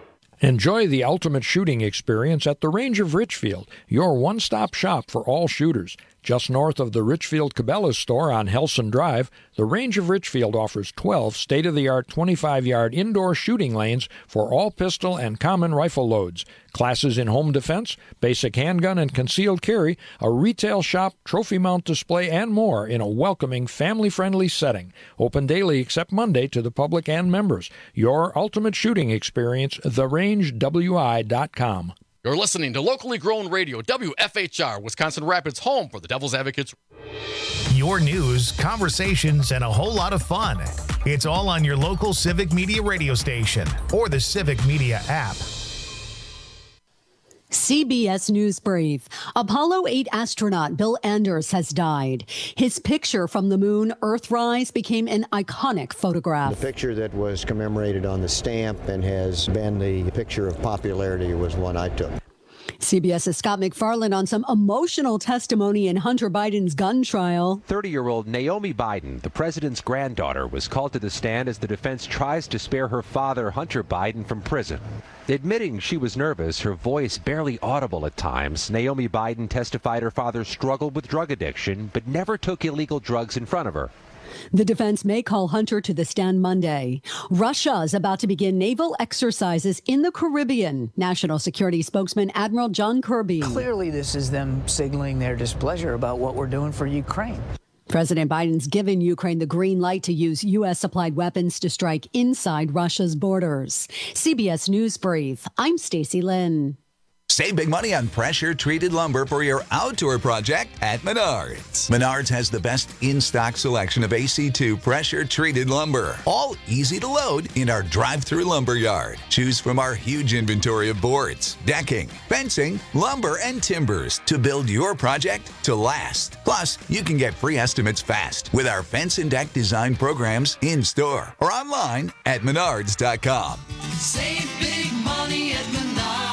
S18: Enjoy the ultimate shooting experience at the Range of Richfield, your one-stop shop for all shooters. Just north of the Richfield Cabela's store on Helson Drive, the Range of Richfield offers twelve state-of-the-art twenty-five yard indoor shooting lanes for all pistol and common rifle loads, classes in home defense, basic handgun and concealed carry, a retail shop, trophy mount display, and more in a welcoming, family-friendly setting. Open daily except Monday to the public and members. Your ultimate shooting experience, the range w i dot com.
S22: You're listening to locally grown radio, W F H R, Wisconsin Rapids, home for the Devil's Advocates.
S1: Your news, conversations, and a whole lot of fun. It's all on your local Civic Media radio station or the Civic Media app.
S3: C B S News Brief. Apollo eight astronaut Bill Anders has died. His picture from the moon, Earthrise, became an iconic photograph.
S23: The picture that was commemorated on the stamp and has been the picture of popularity was one I took.
S3: CBS's Scott McFarland on some emotional testimony in Hunter Biden's gun trial.
S24: thirty-year-old Naomi Biden, the president's granddaughter, was called to the stand as the defense tries to spare her father, Hunter Biden, from prison. Admitting she was nervous, her voice barely audible at times, Naomi Biden testified her father struggled with drug addiction but never took illegal drugs in front of her.
S3: The defense may call Hunter to the stand Monday. Russia is about to begin naval exercises in the Caribbean. National Security spokesman Admiral John Kirby.
S25: Clearly, this is them signaling their displeasure about what we're doing for Ukraine.
S3: President Biden's given Ukraine the green light to use U S supplied weapons to strike inside Russia's borders. C B S News Brief. I'm Stacey Lynn.
S2: Save big money on pressure-treated lumber for your outdoor project at Menards. Menards has the best in-stock selection of A C two pressure-treated lumber, all easy to load in our drive-through lumber yard. Choose from our huge inventory of boards, decking, fencing, lumber, and timbers to build your project to last. Plus, you can get free estimates fast with our fence and deck design programs in-store or online at menards dot com.
S8: Save big money at Menards.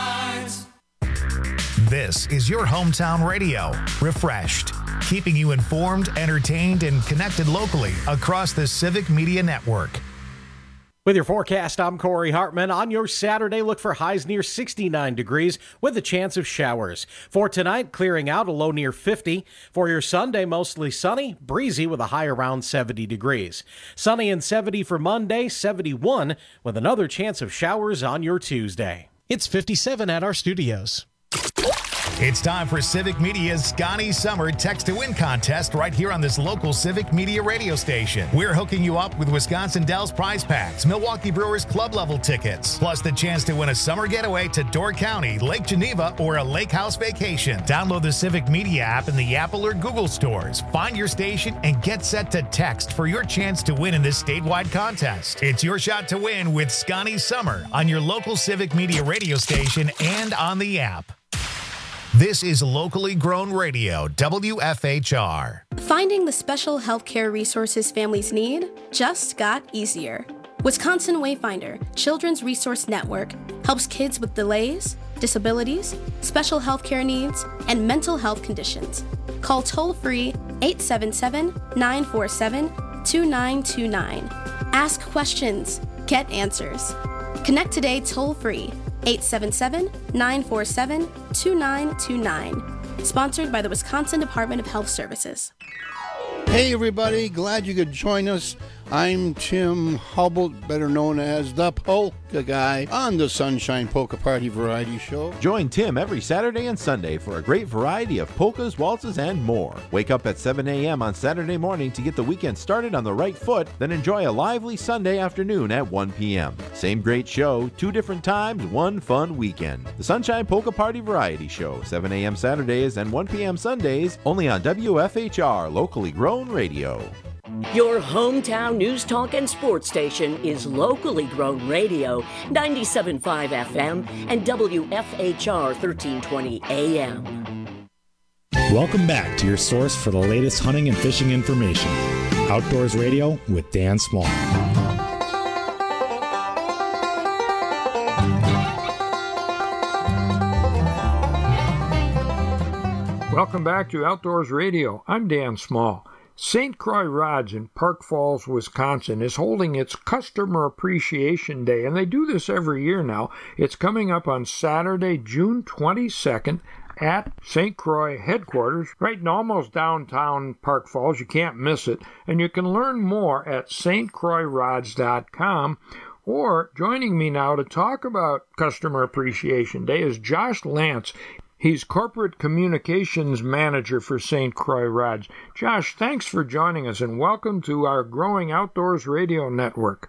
S1: This is your hometown radio, Refreshed, keeping you informed, entertained, and connected locally across the Civic Media Network.
S12: With your forecast, I'm Corey Hartman. On your Saturday, look for highs near sixty-nine degrees with a chance of showers. For tonight, clearing out, a low near fifty. For your Sunday, mostly sunny, breezy with a high around seventy degrees. Sunny and seventy for Monday, seventy-one with another chance of showers on your Tuesday. It's fifty-seven at our studios.
S1: It's time for Civic Media's Scotty Summer Text to Win contest right here on this local Civic Media radio station. We're hooking you up with Wisconsin Dells prize packs, Milwaukee Brewers club level tickets, plus the chance to win a summer getaway to Door County, Lake Geneva, or a lake house vacation. Download the Civic Media app in the Apple or Google stores. Find your station and get set to text for your chance to win in this statewide contest. It's your shot to win with Scotty Summer on your local Civic Media radio station and on the app. This is locally grown radio, W F H R.
S9: Finding the special healthcare resources families need just got easier. Wisconsin Wayfinder Children's Resource Network helps kids with delays, disabilities, special healthcare needs, and mental health conditions. Call toll-free eight seven seven, nine four seven, two nine two nine. Ask questions, get answers. Connect today toll-free eight seven seven, nine four seven, two nine two nine. Sponsored by the Wisconsin Department of Health Services.
S10: Hey everybody, glad you could join us. I'm Tim Hubble, better known as the Polka Guy, on the Sunshine Polka Party Variety Show.
S11: Join Tim every Saturday and Sunday for a great variety of polkas, waltzes, and more. Wake up at seven a.m. on Saturday morning to get the weekend started on the right foot, then enjoy a lively Sunday afternoon at one p.m. Same great show, two different times, one fun weekend. The Sunshine Polka Party Variety Show, seven a.m. Saturdays and one p.m. Sundays, only on W F H R, locally grown radio.
S13: Your hometown news, talk, and sports station is locally grown radio, ninety-seven point five F M and W F H R thirteen twenty A M.
S14: Welcome back to your source for the latest hunting and fishing information. Outdoors Radio with Dan Small.
S6: Welcome back to Outdoors Radio. I'm Dan Small. Saint Croix Rods in Park Falls, Wisconsin is holding its Customer Appreciation Day, and they do this every year now. It's coming up on Saturday, June twenty-second at Saint Croix headquarters, right in almost downtown Park Falls. You can't miss it. And you can learn more at s t croix rods dot com. Or joining me now to talk about Customer Appreciation Day is Josh Lance. He's Corporate Communications Manager for Saint Croix Rods. Josh, thanks for joining us, and welcome to our growing Outdoors Radio Network.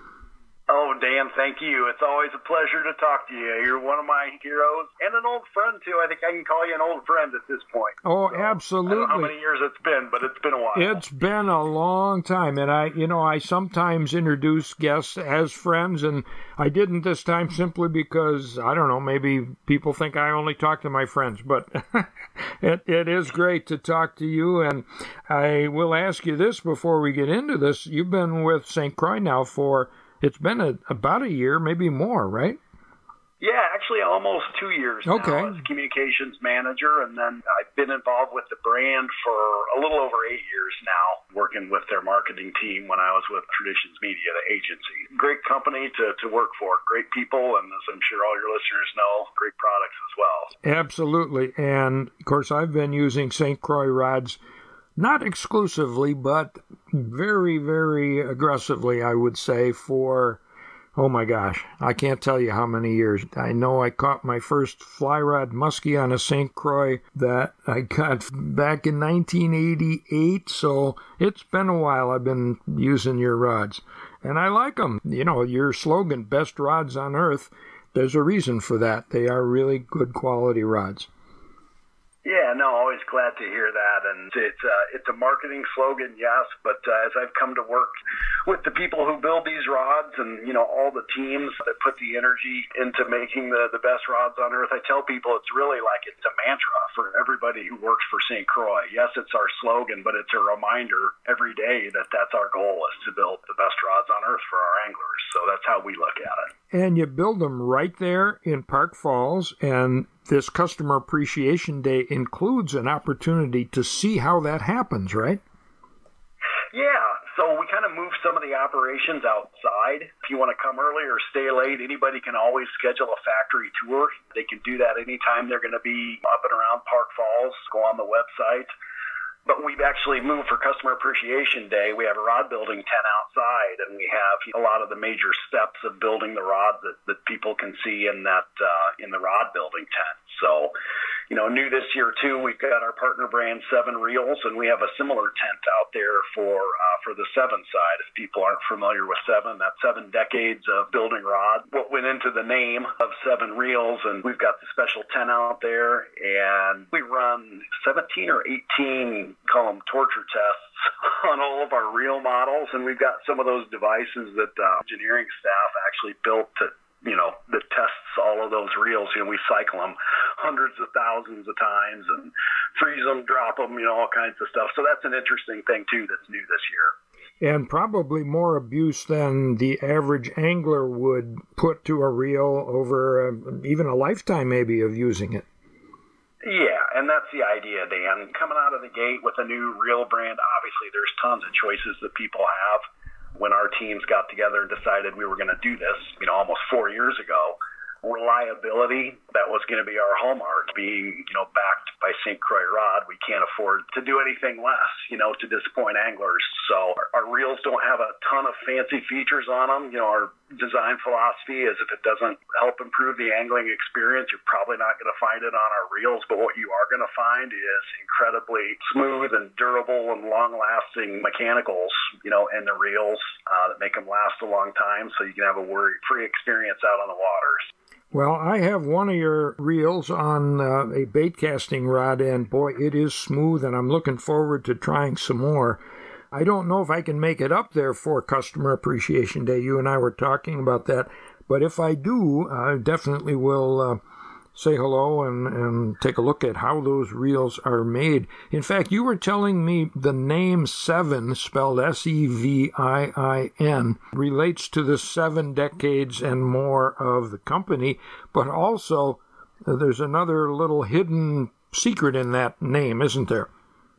S26: Oh, Dan, thank you. It's always a pleasure to talk to you. You're one of my heroes and an old friend, too. I think I can call you an old friend at this point.
S6: Oh, absolutely.
S26: I don't know how many years it's been, but it's been a while.
S6: It's been a long time, and I, you know, I sometimes introduce guests as friends, and I didn't this time simply because, I don't know, maybe people think I only talk to my friends, but it, it is great to talk to you, and I will ask you this before we get into this. You've been with Saint Croix now for... It's been a, about a year, maybe more, right?
S26: Yeah, actually almost two years
S6: okay.
S26: now as communications manager, and then I've been involved with the brand for a little over eight years now, working with their marketing team when I was with Traditions Media, the agency. Great company to, to work for, great people, and as I'm sure all your listeners know, great products as well.
S6: Absolutely, and of course I've been using Saint Croix rods, not exclusively, but very, very aggressively, I would say, for, oh my gosh, I can't tell you how many years. I know I caught my first fly rod muskie on a Saint Croix that I got back in nineteen eighty-eight, so it's been a while I've been using your rods. And I like them. You know, your slogan, best rods on earth, there's a reason for that. They are really good quality rods.
S26: Yeah, no, always glad to hear that, and it's uh, it's a marketing slogan, yes, but uh, as I've come to work with the people who build these rods and, you know, all the teams that put the energy into making the, the best rods on earth, I tell people it's really like it's a mantra for everybody who works for Saint Croix. Yes, it's our slogan, but it's a reminder every day that that's our goal, is to build the best rods on earth for our anglers, so that's how we look at it.
S6: And you build them right there in Park Falls, and this Customer Appreciation Day includes an opportunity to see how that happens, right?
S26: Yeah, so we kind of move some of the operations outside. If you want to come early or stay late, anybody can always schedule a factory tour. They can do that anytime they're going to be up and around Park Falls. Go on the website. But we've actually moved for Customer Appreciation Day. We have a rod building tent outside, and we have a lot of the major steps of building the rods that, that people can see in that uh, in the rod building tent. So, you know, new this year too, we've got our partner brand Seven Reels, and we have a similar tent out there for uh, for the Seven side. If people aren't familiar with Seven, that's seven decades of building rods. What went into the name of Seven Reels, and we've got the special tent out there, and we run seventeen or eighteen, call them torture tests, on all of our reel models, and we've got some of those devices that uh, engineering staff actually built to, you know, that tests all of those reels. You know, we cycle them hundreds of thousands of times and freeze them, drop them, you know, all kinds of stuff. So that's an interesting thing, too, that's new this year.
S6: And probably more abuse than the average angler would put to a reel over uh, even a lifetime, maybe, of using it.
S26: Yeah, and that's the idea, Dan. Coming out of the gate with a new reel brand, obviously there's tons of choices that people have. When our teams got together and decided we were going to do this, you know, almost four years ago, reliability, that was going to be our hallmark. Being, you know, backed by Saint Croix Rod, we can't afford to do anything less, you know, to disappoint anglers. So our, our reels don't have a ton of fancy features on them. You know, our design philosophy is if it doesn't help improve the angling experience, you're probably not going to find it on our reels. But what you are going to find is incredibly smooth and durable and long-lasting mechanicals, you know, in the reels uh, that make them last a long time, so you can have a worry-free experience out on the waters.
S6: Well, I have one of your reels on uh, a bait casting rod, and boy, it is smooth, and I'm looking forward to trying some more. I don't know if I can make it up there for Customer Appreciation Day. You and I were talking about that, but if I do, I definitely will uh, say hello and, and take a look at how those reels are made. In fact, you were telling me the name Seven, spelled S E V I I N, relates to the seven decades and more of the company, but also uh, there's another little hidden secret in that name, isn't there?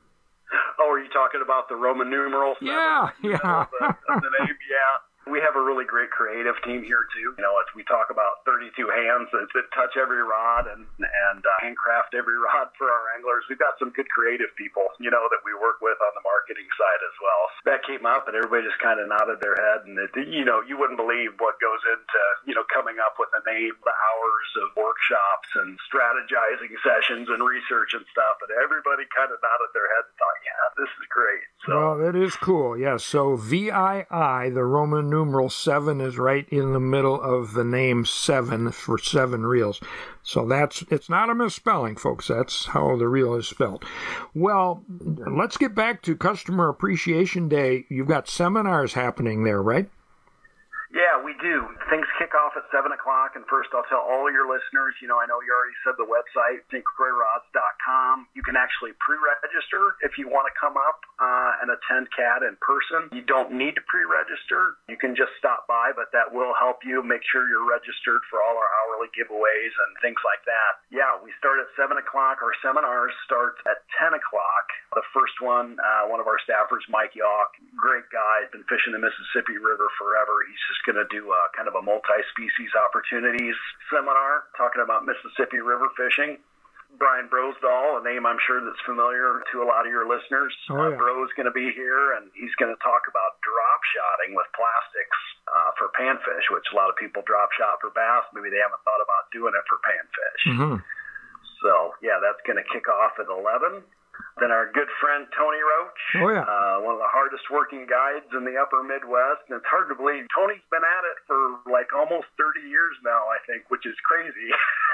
S26: Oh, are you talking about the Roman numeral?
S6: Yeah, yeah.
S26: the, the name, yeah. We have a really great creative team here, too. You know, it's, we talk about thirty-two hands that, that touch every rod and, and uh, handcraft every rod for our anglers. We've got some good creative people, you know, that we work with on the marketing side as well. So that came up, and everybody just kind of nodded their head. And, it, you know, you wouldn't believe what goes into, you know, coming up with a name, the hours of workshops and strategizing sessions and research and stuff. And everybody kind of nodded their head and thought, yeah, this is great. So,
S6: well, that is cool, yes. So V I I, the Roman numeral seven, is right in the middle of the name Seven for Seven Reels. So that's, it's not a misspelling, folks. That's how the reel is spelled. Well, let's get back to Customer Appreciation Day. You've got seminars happening there, right?
S26: Yeah, we do. Things kick off at seven o'clock, and first I'll tell all your listeners, you know, I know you already said the website, saint croix rods dot com. You can actually pre-register if you want to come up uh, and attend C A D in person. You don't need to pre-register. You can just stop by, but that will help you make sure you're registered for all our hourly giveaways and things like that. Yeah, we start at seven o'clock. Our seminars start at ten o'clock. The first one, uh, one of our staffers, Mike Yawk, great guy, been fishing the Mississippi River forever. He's just going to do a, kind of a multi-species opportunities seminar talking about Mississippi River fishing. Brian Brosdahl, a name I'm sure that's familiar to a lot of your listeners.
S6: Oh, yeah.
S26: uh, Bro's going to be here, and he's going to talk about drop shotting with plastics uh, for panfish, which a lot of people drop shot for bass. Maybe they haven't thought about doing it for panfish.
S6: Mm-hmm.
S26: So, yeah, that's going to kick off at eleven. Then our good friend Tony Roach,
S6: oh, yeah.
S26: uh, one of the hardest working guides in the upper Midwest. And it's hard to believe Tony's been at it for like almost thirty years now, I think, which is crazy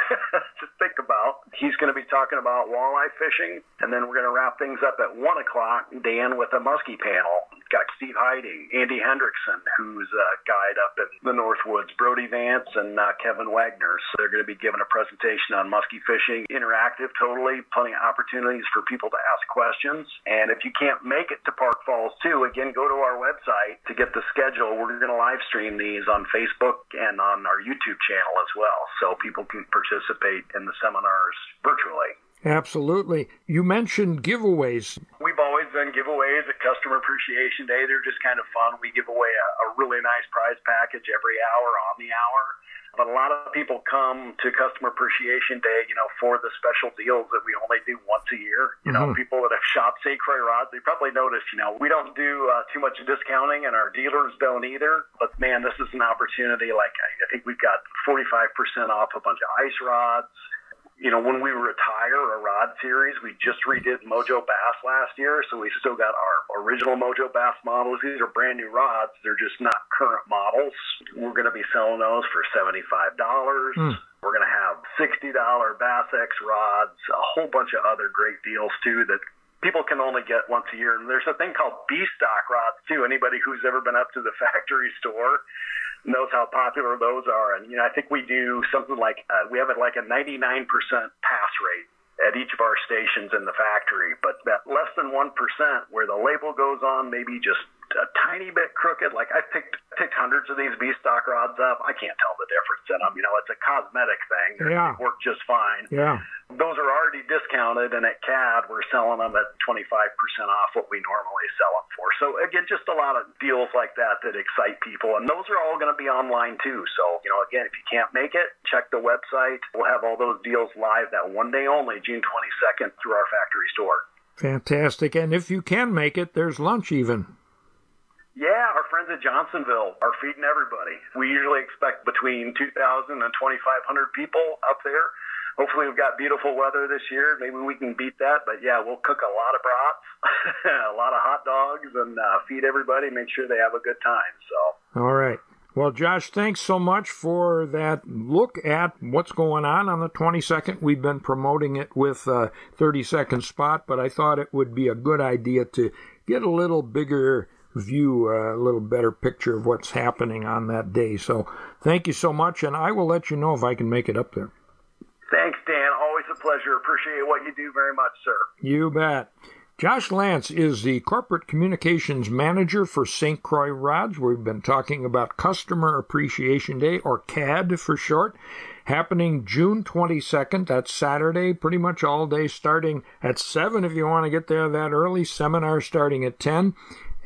S26: to think about. He's going to be talking about walleye fishing, and then we're going to wrap things up at one o'clock, Dan, with a muskie panel. Got Steve Heiding, Andy Hendrickson, who's a guide up in the Northwoods, Brody Vance, and uh, Kevin Wagner. So they're going to be giving a presentation on muskie fishing, interactive totally, plenty of opportunities for people to ask questions. And if you can't make it to Park Falls too, again, go to our website to get the schedule. We're going to live stream these on Facebook and on our YouTube channel as well, so people can participate in the seminars virtually.
S6: Absolutely. You mentioned giveaways.
S26: We've always done giveaways at Customer Appreciation Day. They're just kind of fun. We give away a, a really nice prize package every hour on the hour. But a lot of people come to Customer Appreciation Day, you know, for the special deals that we only do once a year. You know, mm-hmm. people that have shopped Saint Croix rods, they probably noticed, you know, we don't do uh, too much discounting, and our dealers don't either. But, man, this is an opportunity. Like, I, I think we've got forty-five percent off a bunch of ice rods. You know, when we retire a rod series, we just redid Mojo Bass last year, so we still got our original Mojo Bass models. These are brand new rods. They're just not current models. We're going to be selling those for seventy-five dollars. Mm. We're going to have sixty dollars Bass X rods, a whole bunch of other great deals, too, that people can only get once a year. And there's a thing called B-stock rods, too. Anybody who's ever been up to the factory store knows how popular those are. And, you know, I think we do something like, uh, we have it like a ninety-nine percent pass rate at each of our stations in the factory, but that less than one percent where the label goes on maybe just a tiny bit crooked. Like I've picked, picked hundreds of these B-stock rods up. I can't tell the difference in them. You know, it's a cosmetic thing.
S6: Yeah.
S26: They work just fine.
S6: Yeah.
S26: Those are already discounted, and at C A D, we're selling them at twenty-five percent off what we normally sell them for. So, again, just a lot of deals like that that excite people, and those are all going to be online, too. So, you know, again, if you can't make it, check the website. We'll have all those deals live that one day only, June twenty-second, through our factory store.
S6: Fantastic. And if you can make it, there's lunch even.
S26: Yeah, our friends at Johnsonville are feeding everybody. We usually expect between two thousand and twenty-five hundred people up there. Hopefully we've got beautiful weather this year. Maybe we can beat that. But, yeah, we'll cook a lot of brats, a lot of hot dogs, and uh, feed everybody, make sure they have a good time. So.
S6: All right. Well, Josh, thanks so much for that look at what's going on on the twenty-second. We've been promoting it with a thirty-second spot, but I thought it would be a good idea to get a little bigger view, a little better picture of what's happening on that day. So thank you so much, and I will let you know if I can make it up there.
S26: Thanks, Dan. Always a pleasure. Appreciate what you do very much, sir.
S6: You bet. Josh Lance is the Corporate Communications Manager for Saint Croix Rods. We've been talking about Customer Appreciation Day, or C A D for short, happening June twenty-second. That's Saturday, pretty much all day, starting at seven if you want to get there that early. Seminar starting at ten.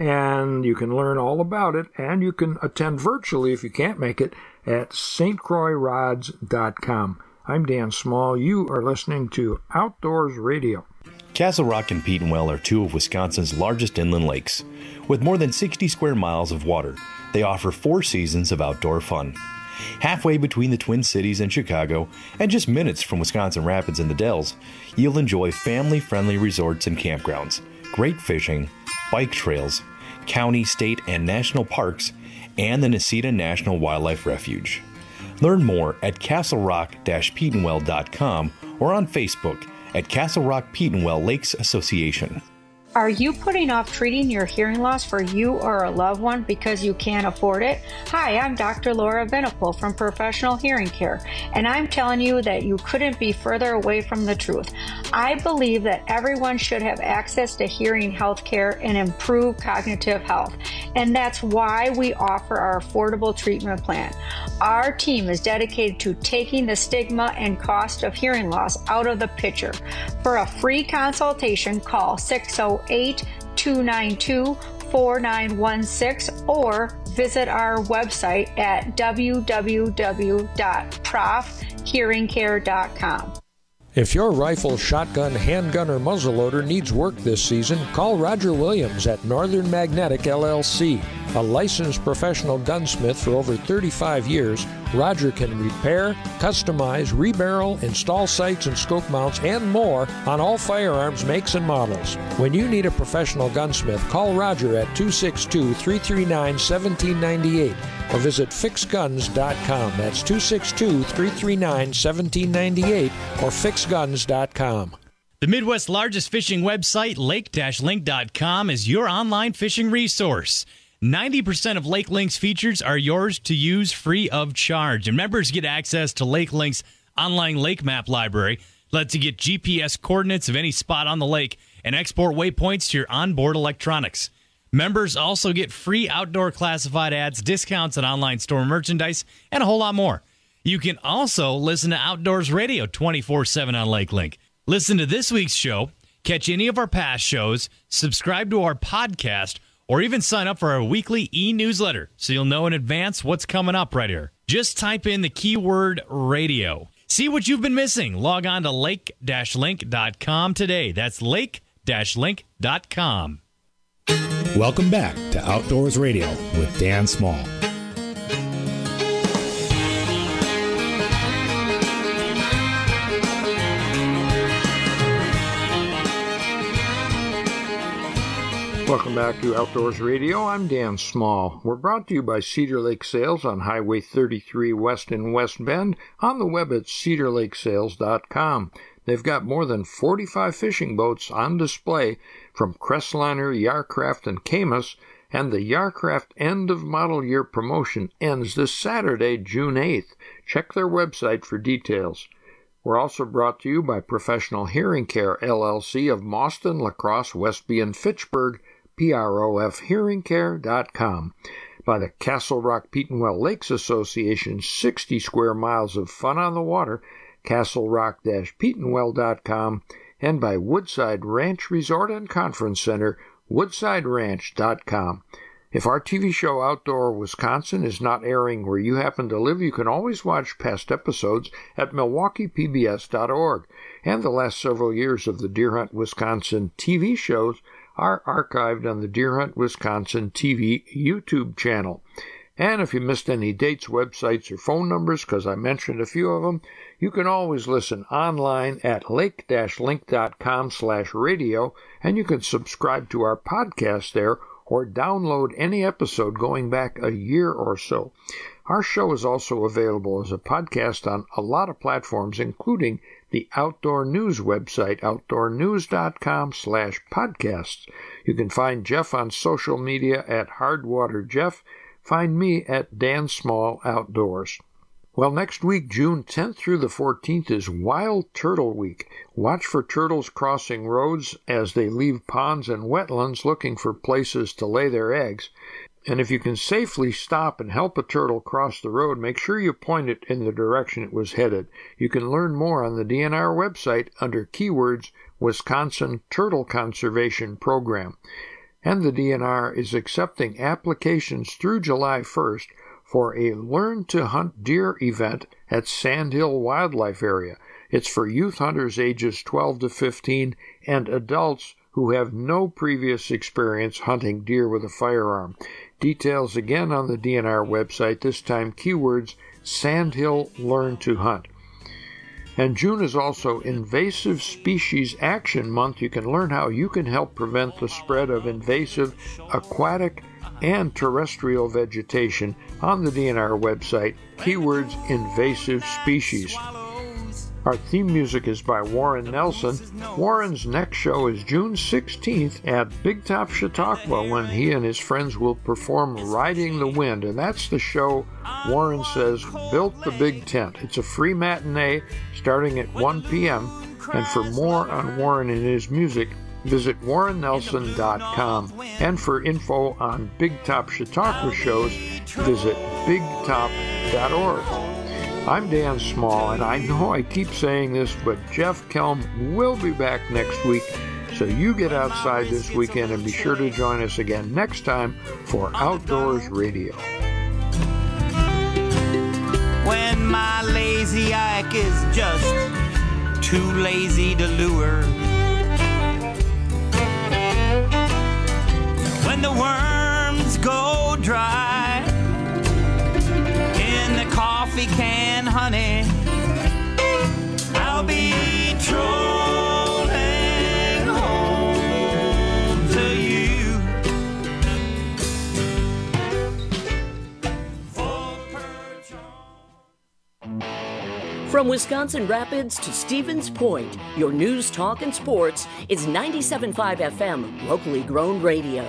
S6: And you can learn all about it, and you can attend virtually if you can't make it at s t croix rods dot com. I'm Dan Small. You are listening to Outdoors Radio.
S4: Castle Rock and Petenwell are two of Wisconsin's largest inland lakes. With more than sixty square miles of water, they offer four seasons of outdoor fun. Halfway between the Twin Cities and Chicago, and just minutes from Wisconsin Rapids and the Dells, you'll enjoy family-friendly resorts and campgrounds, great fishing, bike trails, county, state, and national parks, and the Necedah National Wildlife Refuge. Learn more at castle rock dash petenwell dot com or on Facebook at Castle Rock Petenwell Lakes Association.
S5: Are you putting off treating your hearing loss for you or a loved one because you can't afford it? Hi, I'm Doctor Laura Venipol from Professional Hearing Care, and I'm telling you that you couldn't be further away from the truth. I believe that everyone should have access to hearing health care and improve cognitive health, and that's why we offer our affordable treatment plan. Our team is dedicated to taking the stigma and cost of hearing loss out of the picture. For a free consultation, call six oh eight, two nine two, four nine one six or visit our website at w w w dot prof hearing care dot com.
S18: If your rifle, shotgun, handgun, or muzzleloader needs work this season, call Roger Williams at Northern Magnetic L L C. A licensed professional gunsmith for over thirty-five years, Roger can repair, customize, rebarrel, install sights and scope mounts, and more on all firearms makes and models. When you need a professional gunsmith, call Roger at two six two, three three nine, one seven nine eight. or visit fix guns dot com. That's two six two, three three nine, one seven nine eight or fix guns dot com.
S15: The Midwest's largest fishing website, lake dash link dot com, is your online fishing resource. ninety percent of Lake Link's features are yours to use free of charge. And members get access to Lake Link's online lake map library. Lets you get G P S coordinates of any spot on the lake and export waypoints to your onboard electronics. Members also get free outdoor classified ads, discounts on online store merchandise, and a whole lot more. You can also listen to Outdoors Radio twenty-four seven on Lake Link. Listen to this week's show, catch any of our past shows, subscribe to our podcast, or even sign up for our weekly e-newsletter so you'll know in advance what's coming up right here. Just type in the keyword radio. See what you've been missing. Log on to lake dash link dot com today. That's lake dash link dot com.
S14: Welcome back to Outdoors Radio with Dan Small.
S6: Welcome back to Outdoors Radio. I'm Dan Small. We're brought to you by Cedar Lake Sales on Highway thirty-three West in West Bend, on the web at cedar lake sales dot com. They've got more than forty-five fishing boats on display from Crestliner, Yarcraft, and Camus, and the Yarcraft end of model year promotion ends this Saturday, June eighth. Check their website for details. We're also brought to you by Professional Hearing Care, L L C of Mauston, La Crosse, Westby, and Fitchburg, P R O F hearing care dot com. By the Castle Rock Petenwell Lakes Association, sixty square miles of fun on the water, castle rock dash petenwell dot com, and by Woodside Ranch Resort and Conference Center, woodside ranch dot com. If our T V show Outdoor Wisconsin is not airing where you happen to live, you can always watch past episodes at milwaukee p b s dot org. And the last several years of the Deer Hunt Wisconsin T V shows are archived on the Deer Hunt Wisconsin T V YouTube channel. And if you missed any dates, websites, or phone numbers, because I mentioned a few of them, you can always listen online at lake dash link dot com slash radio, and you can subscribe to our podcast there or download any episode going back a year or so. Our show is also available as a podcast on a lot of platforms, including the Outdoor News website, outdoor news dot com slash podcasts. You can find Jeff on social media at Hardwater Jeff. Find me at Dan Small Outdoors. Well, next week, June tenth through the fourteenth, is Wild Turtle Week. Watch for turtles crossing roads as they leave ponds and wetlands looking for places to lay their eggs. And if you can safely stop and help a turtle cross the road, make sure you point it in the direction it was headed. You can learn more on the D N R website under keywords Wisconsin Turtle Conservation Program. And the D N R is accepting applications through July first for a Learn to Hunt Deer event at Sandhill Wildlife Area. It's for youth hunters ages twelve to fifteen and adults who have no previous experience hunting deer with a firearm. Details again on the D N R website, this time keywords Sandhill Learn to Hunt. And June is also Invasive Species Action Month. You can learn how you can help prevent the spread of invasive aquatic and terrestrial vegetation on the D N R website, keywords invasive species. Our theme music is by Warren Nelson. Warren's next show is June sixteenth at Big Top Chautauqua, when he and his friends will perform Riding the Wind, and that's the show Warren says built the big tent. It's a free matinee starting at one p.m., and for more on Warren and his music, visit warren nelson dot com. And for info on Big Top Chautauqua shows, visit big top dot org. I'm Dan Small, and I know I keep saying this, but Jeff Kelm will be back next week, so you get outside this weekend and be sure to join us again next time for Outdoors Radio.
S8: When my lazy Ike is just too lazy to lure, when the worms go dry in the coffee can, honey, I'll be trolling home to you. For
S13: From Wisconsin Rapids to Stevens Point, your news, talk, and sports is ninety-seven point five F M, locally grown radio.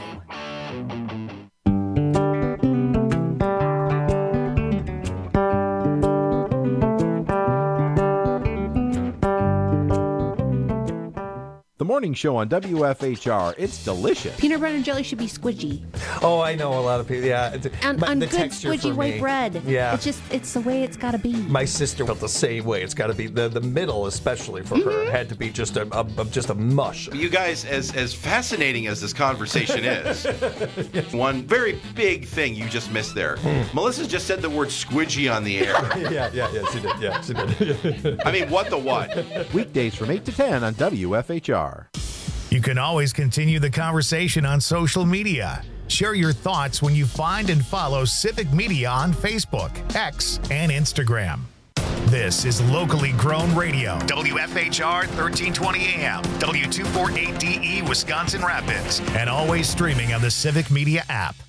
S11: The morning show on W F H R, it's delicious.
S7: Peanut butter and jelly should be squidgy.
S16: Oh, I know a lot of people. Yeah, it's,
S7: And
S16: but
S7: on
S16: the
S7: good
S16: texture
S7: squidgy
S16: for
S7: white
S16: me,
S7: bread.
S16: Yeah,
S7: It's just, it's the way it's got to be.
S16: my sister felt the same way. It's got to be the the middle, especially for
S7: Mm-hmm.
S16: her, had to be just a, a, a just a mush.
S17: You guys, as as fascinating as this conversation is, one very big thing you just missed there. Melissa just said the word squidgy on the air.
S16: yeah, yeah, yeah, she did. Yeah, she did.
S17: I mean, what the what?
S11: Weekdays from eight to ten on W F H R.
S1: You can always continue the conversation on social media. Share your thoughts when you find and follow Civic Media on Facebook, X, and Instagram. This is locally grown radio. W F H R thirteen twenty A M, W two forty-eight D E, Wisconsin Rapids, and always streaming on the Civic Media app.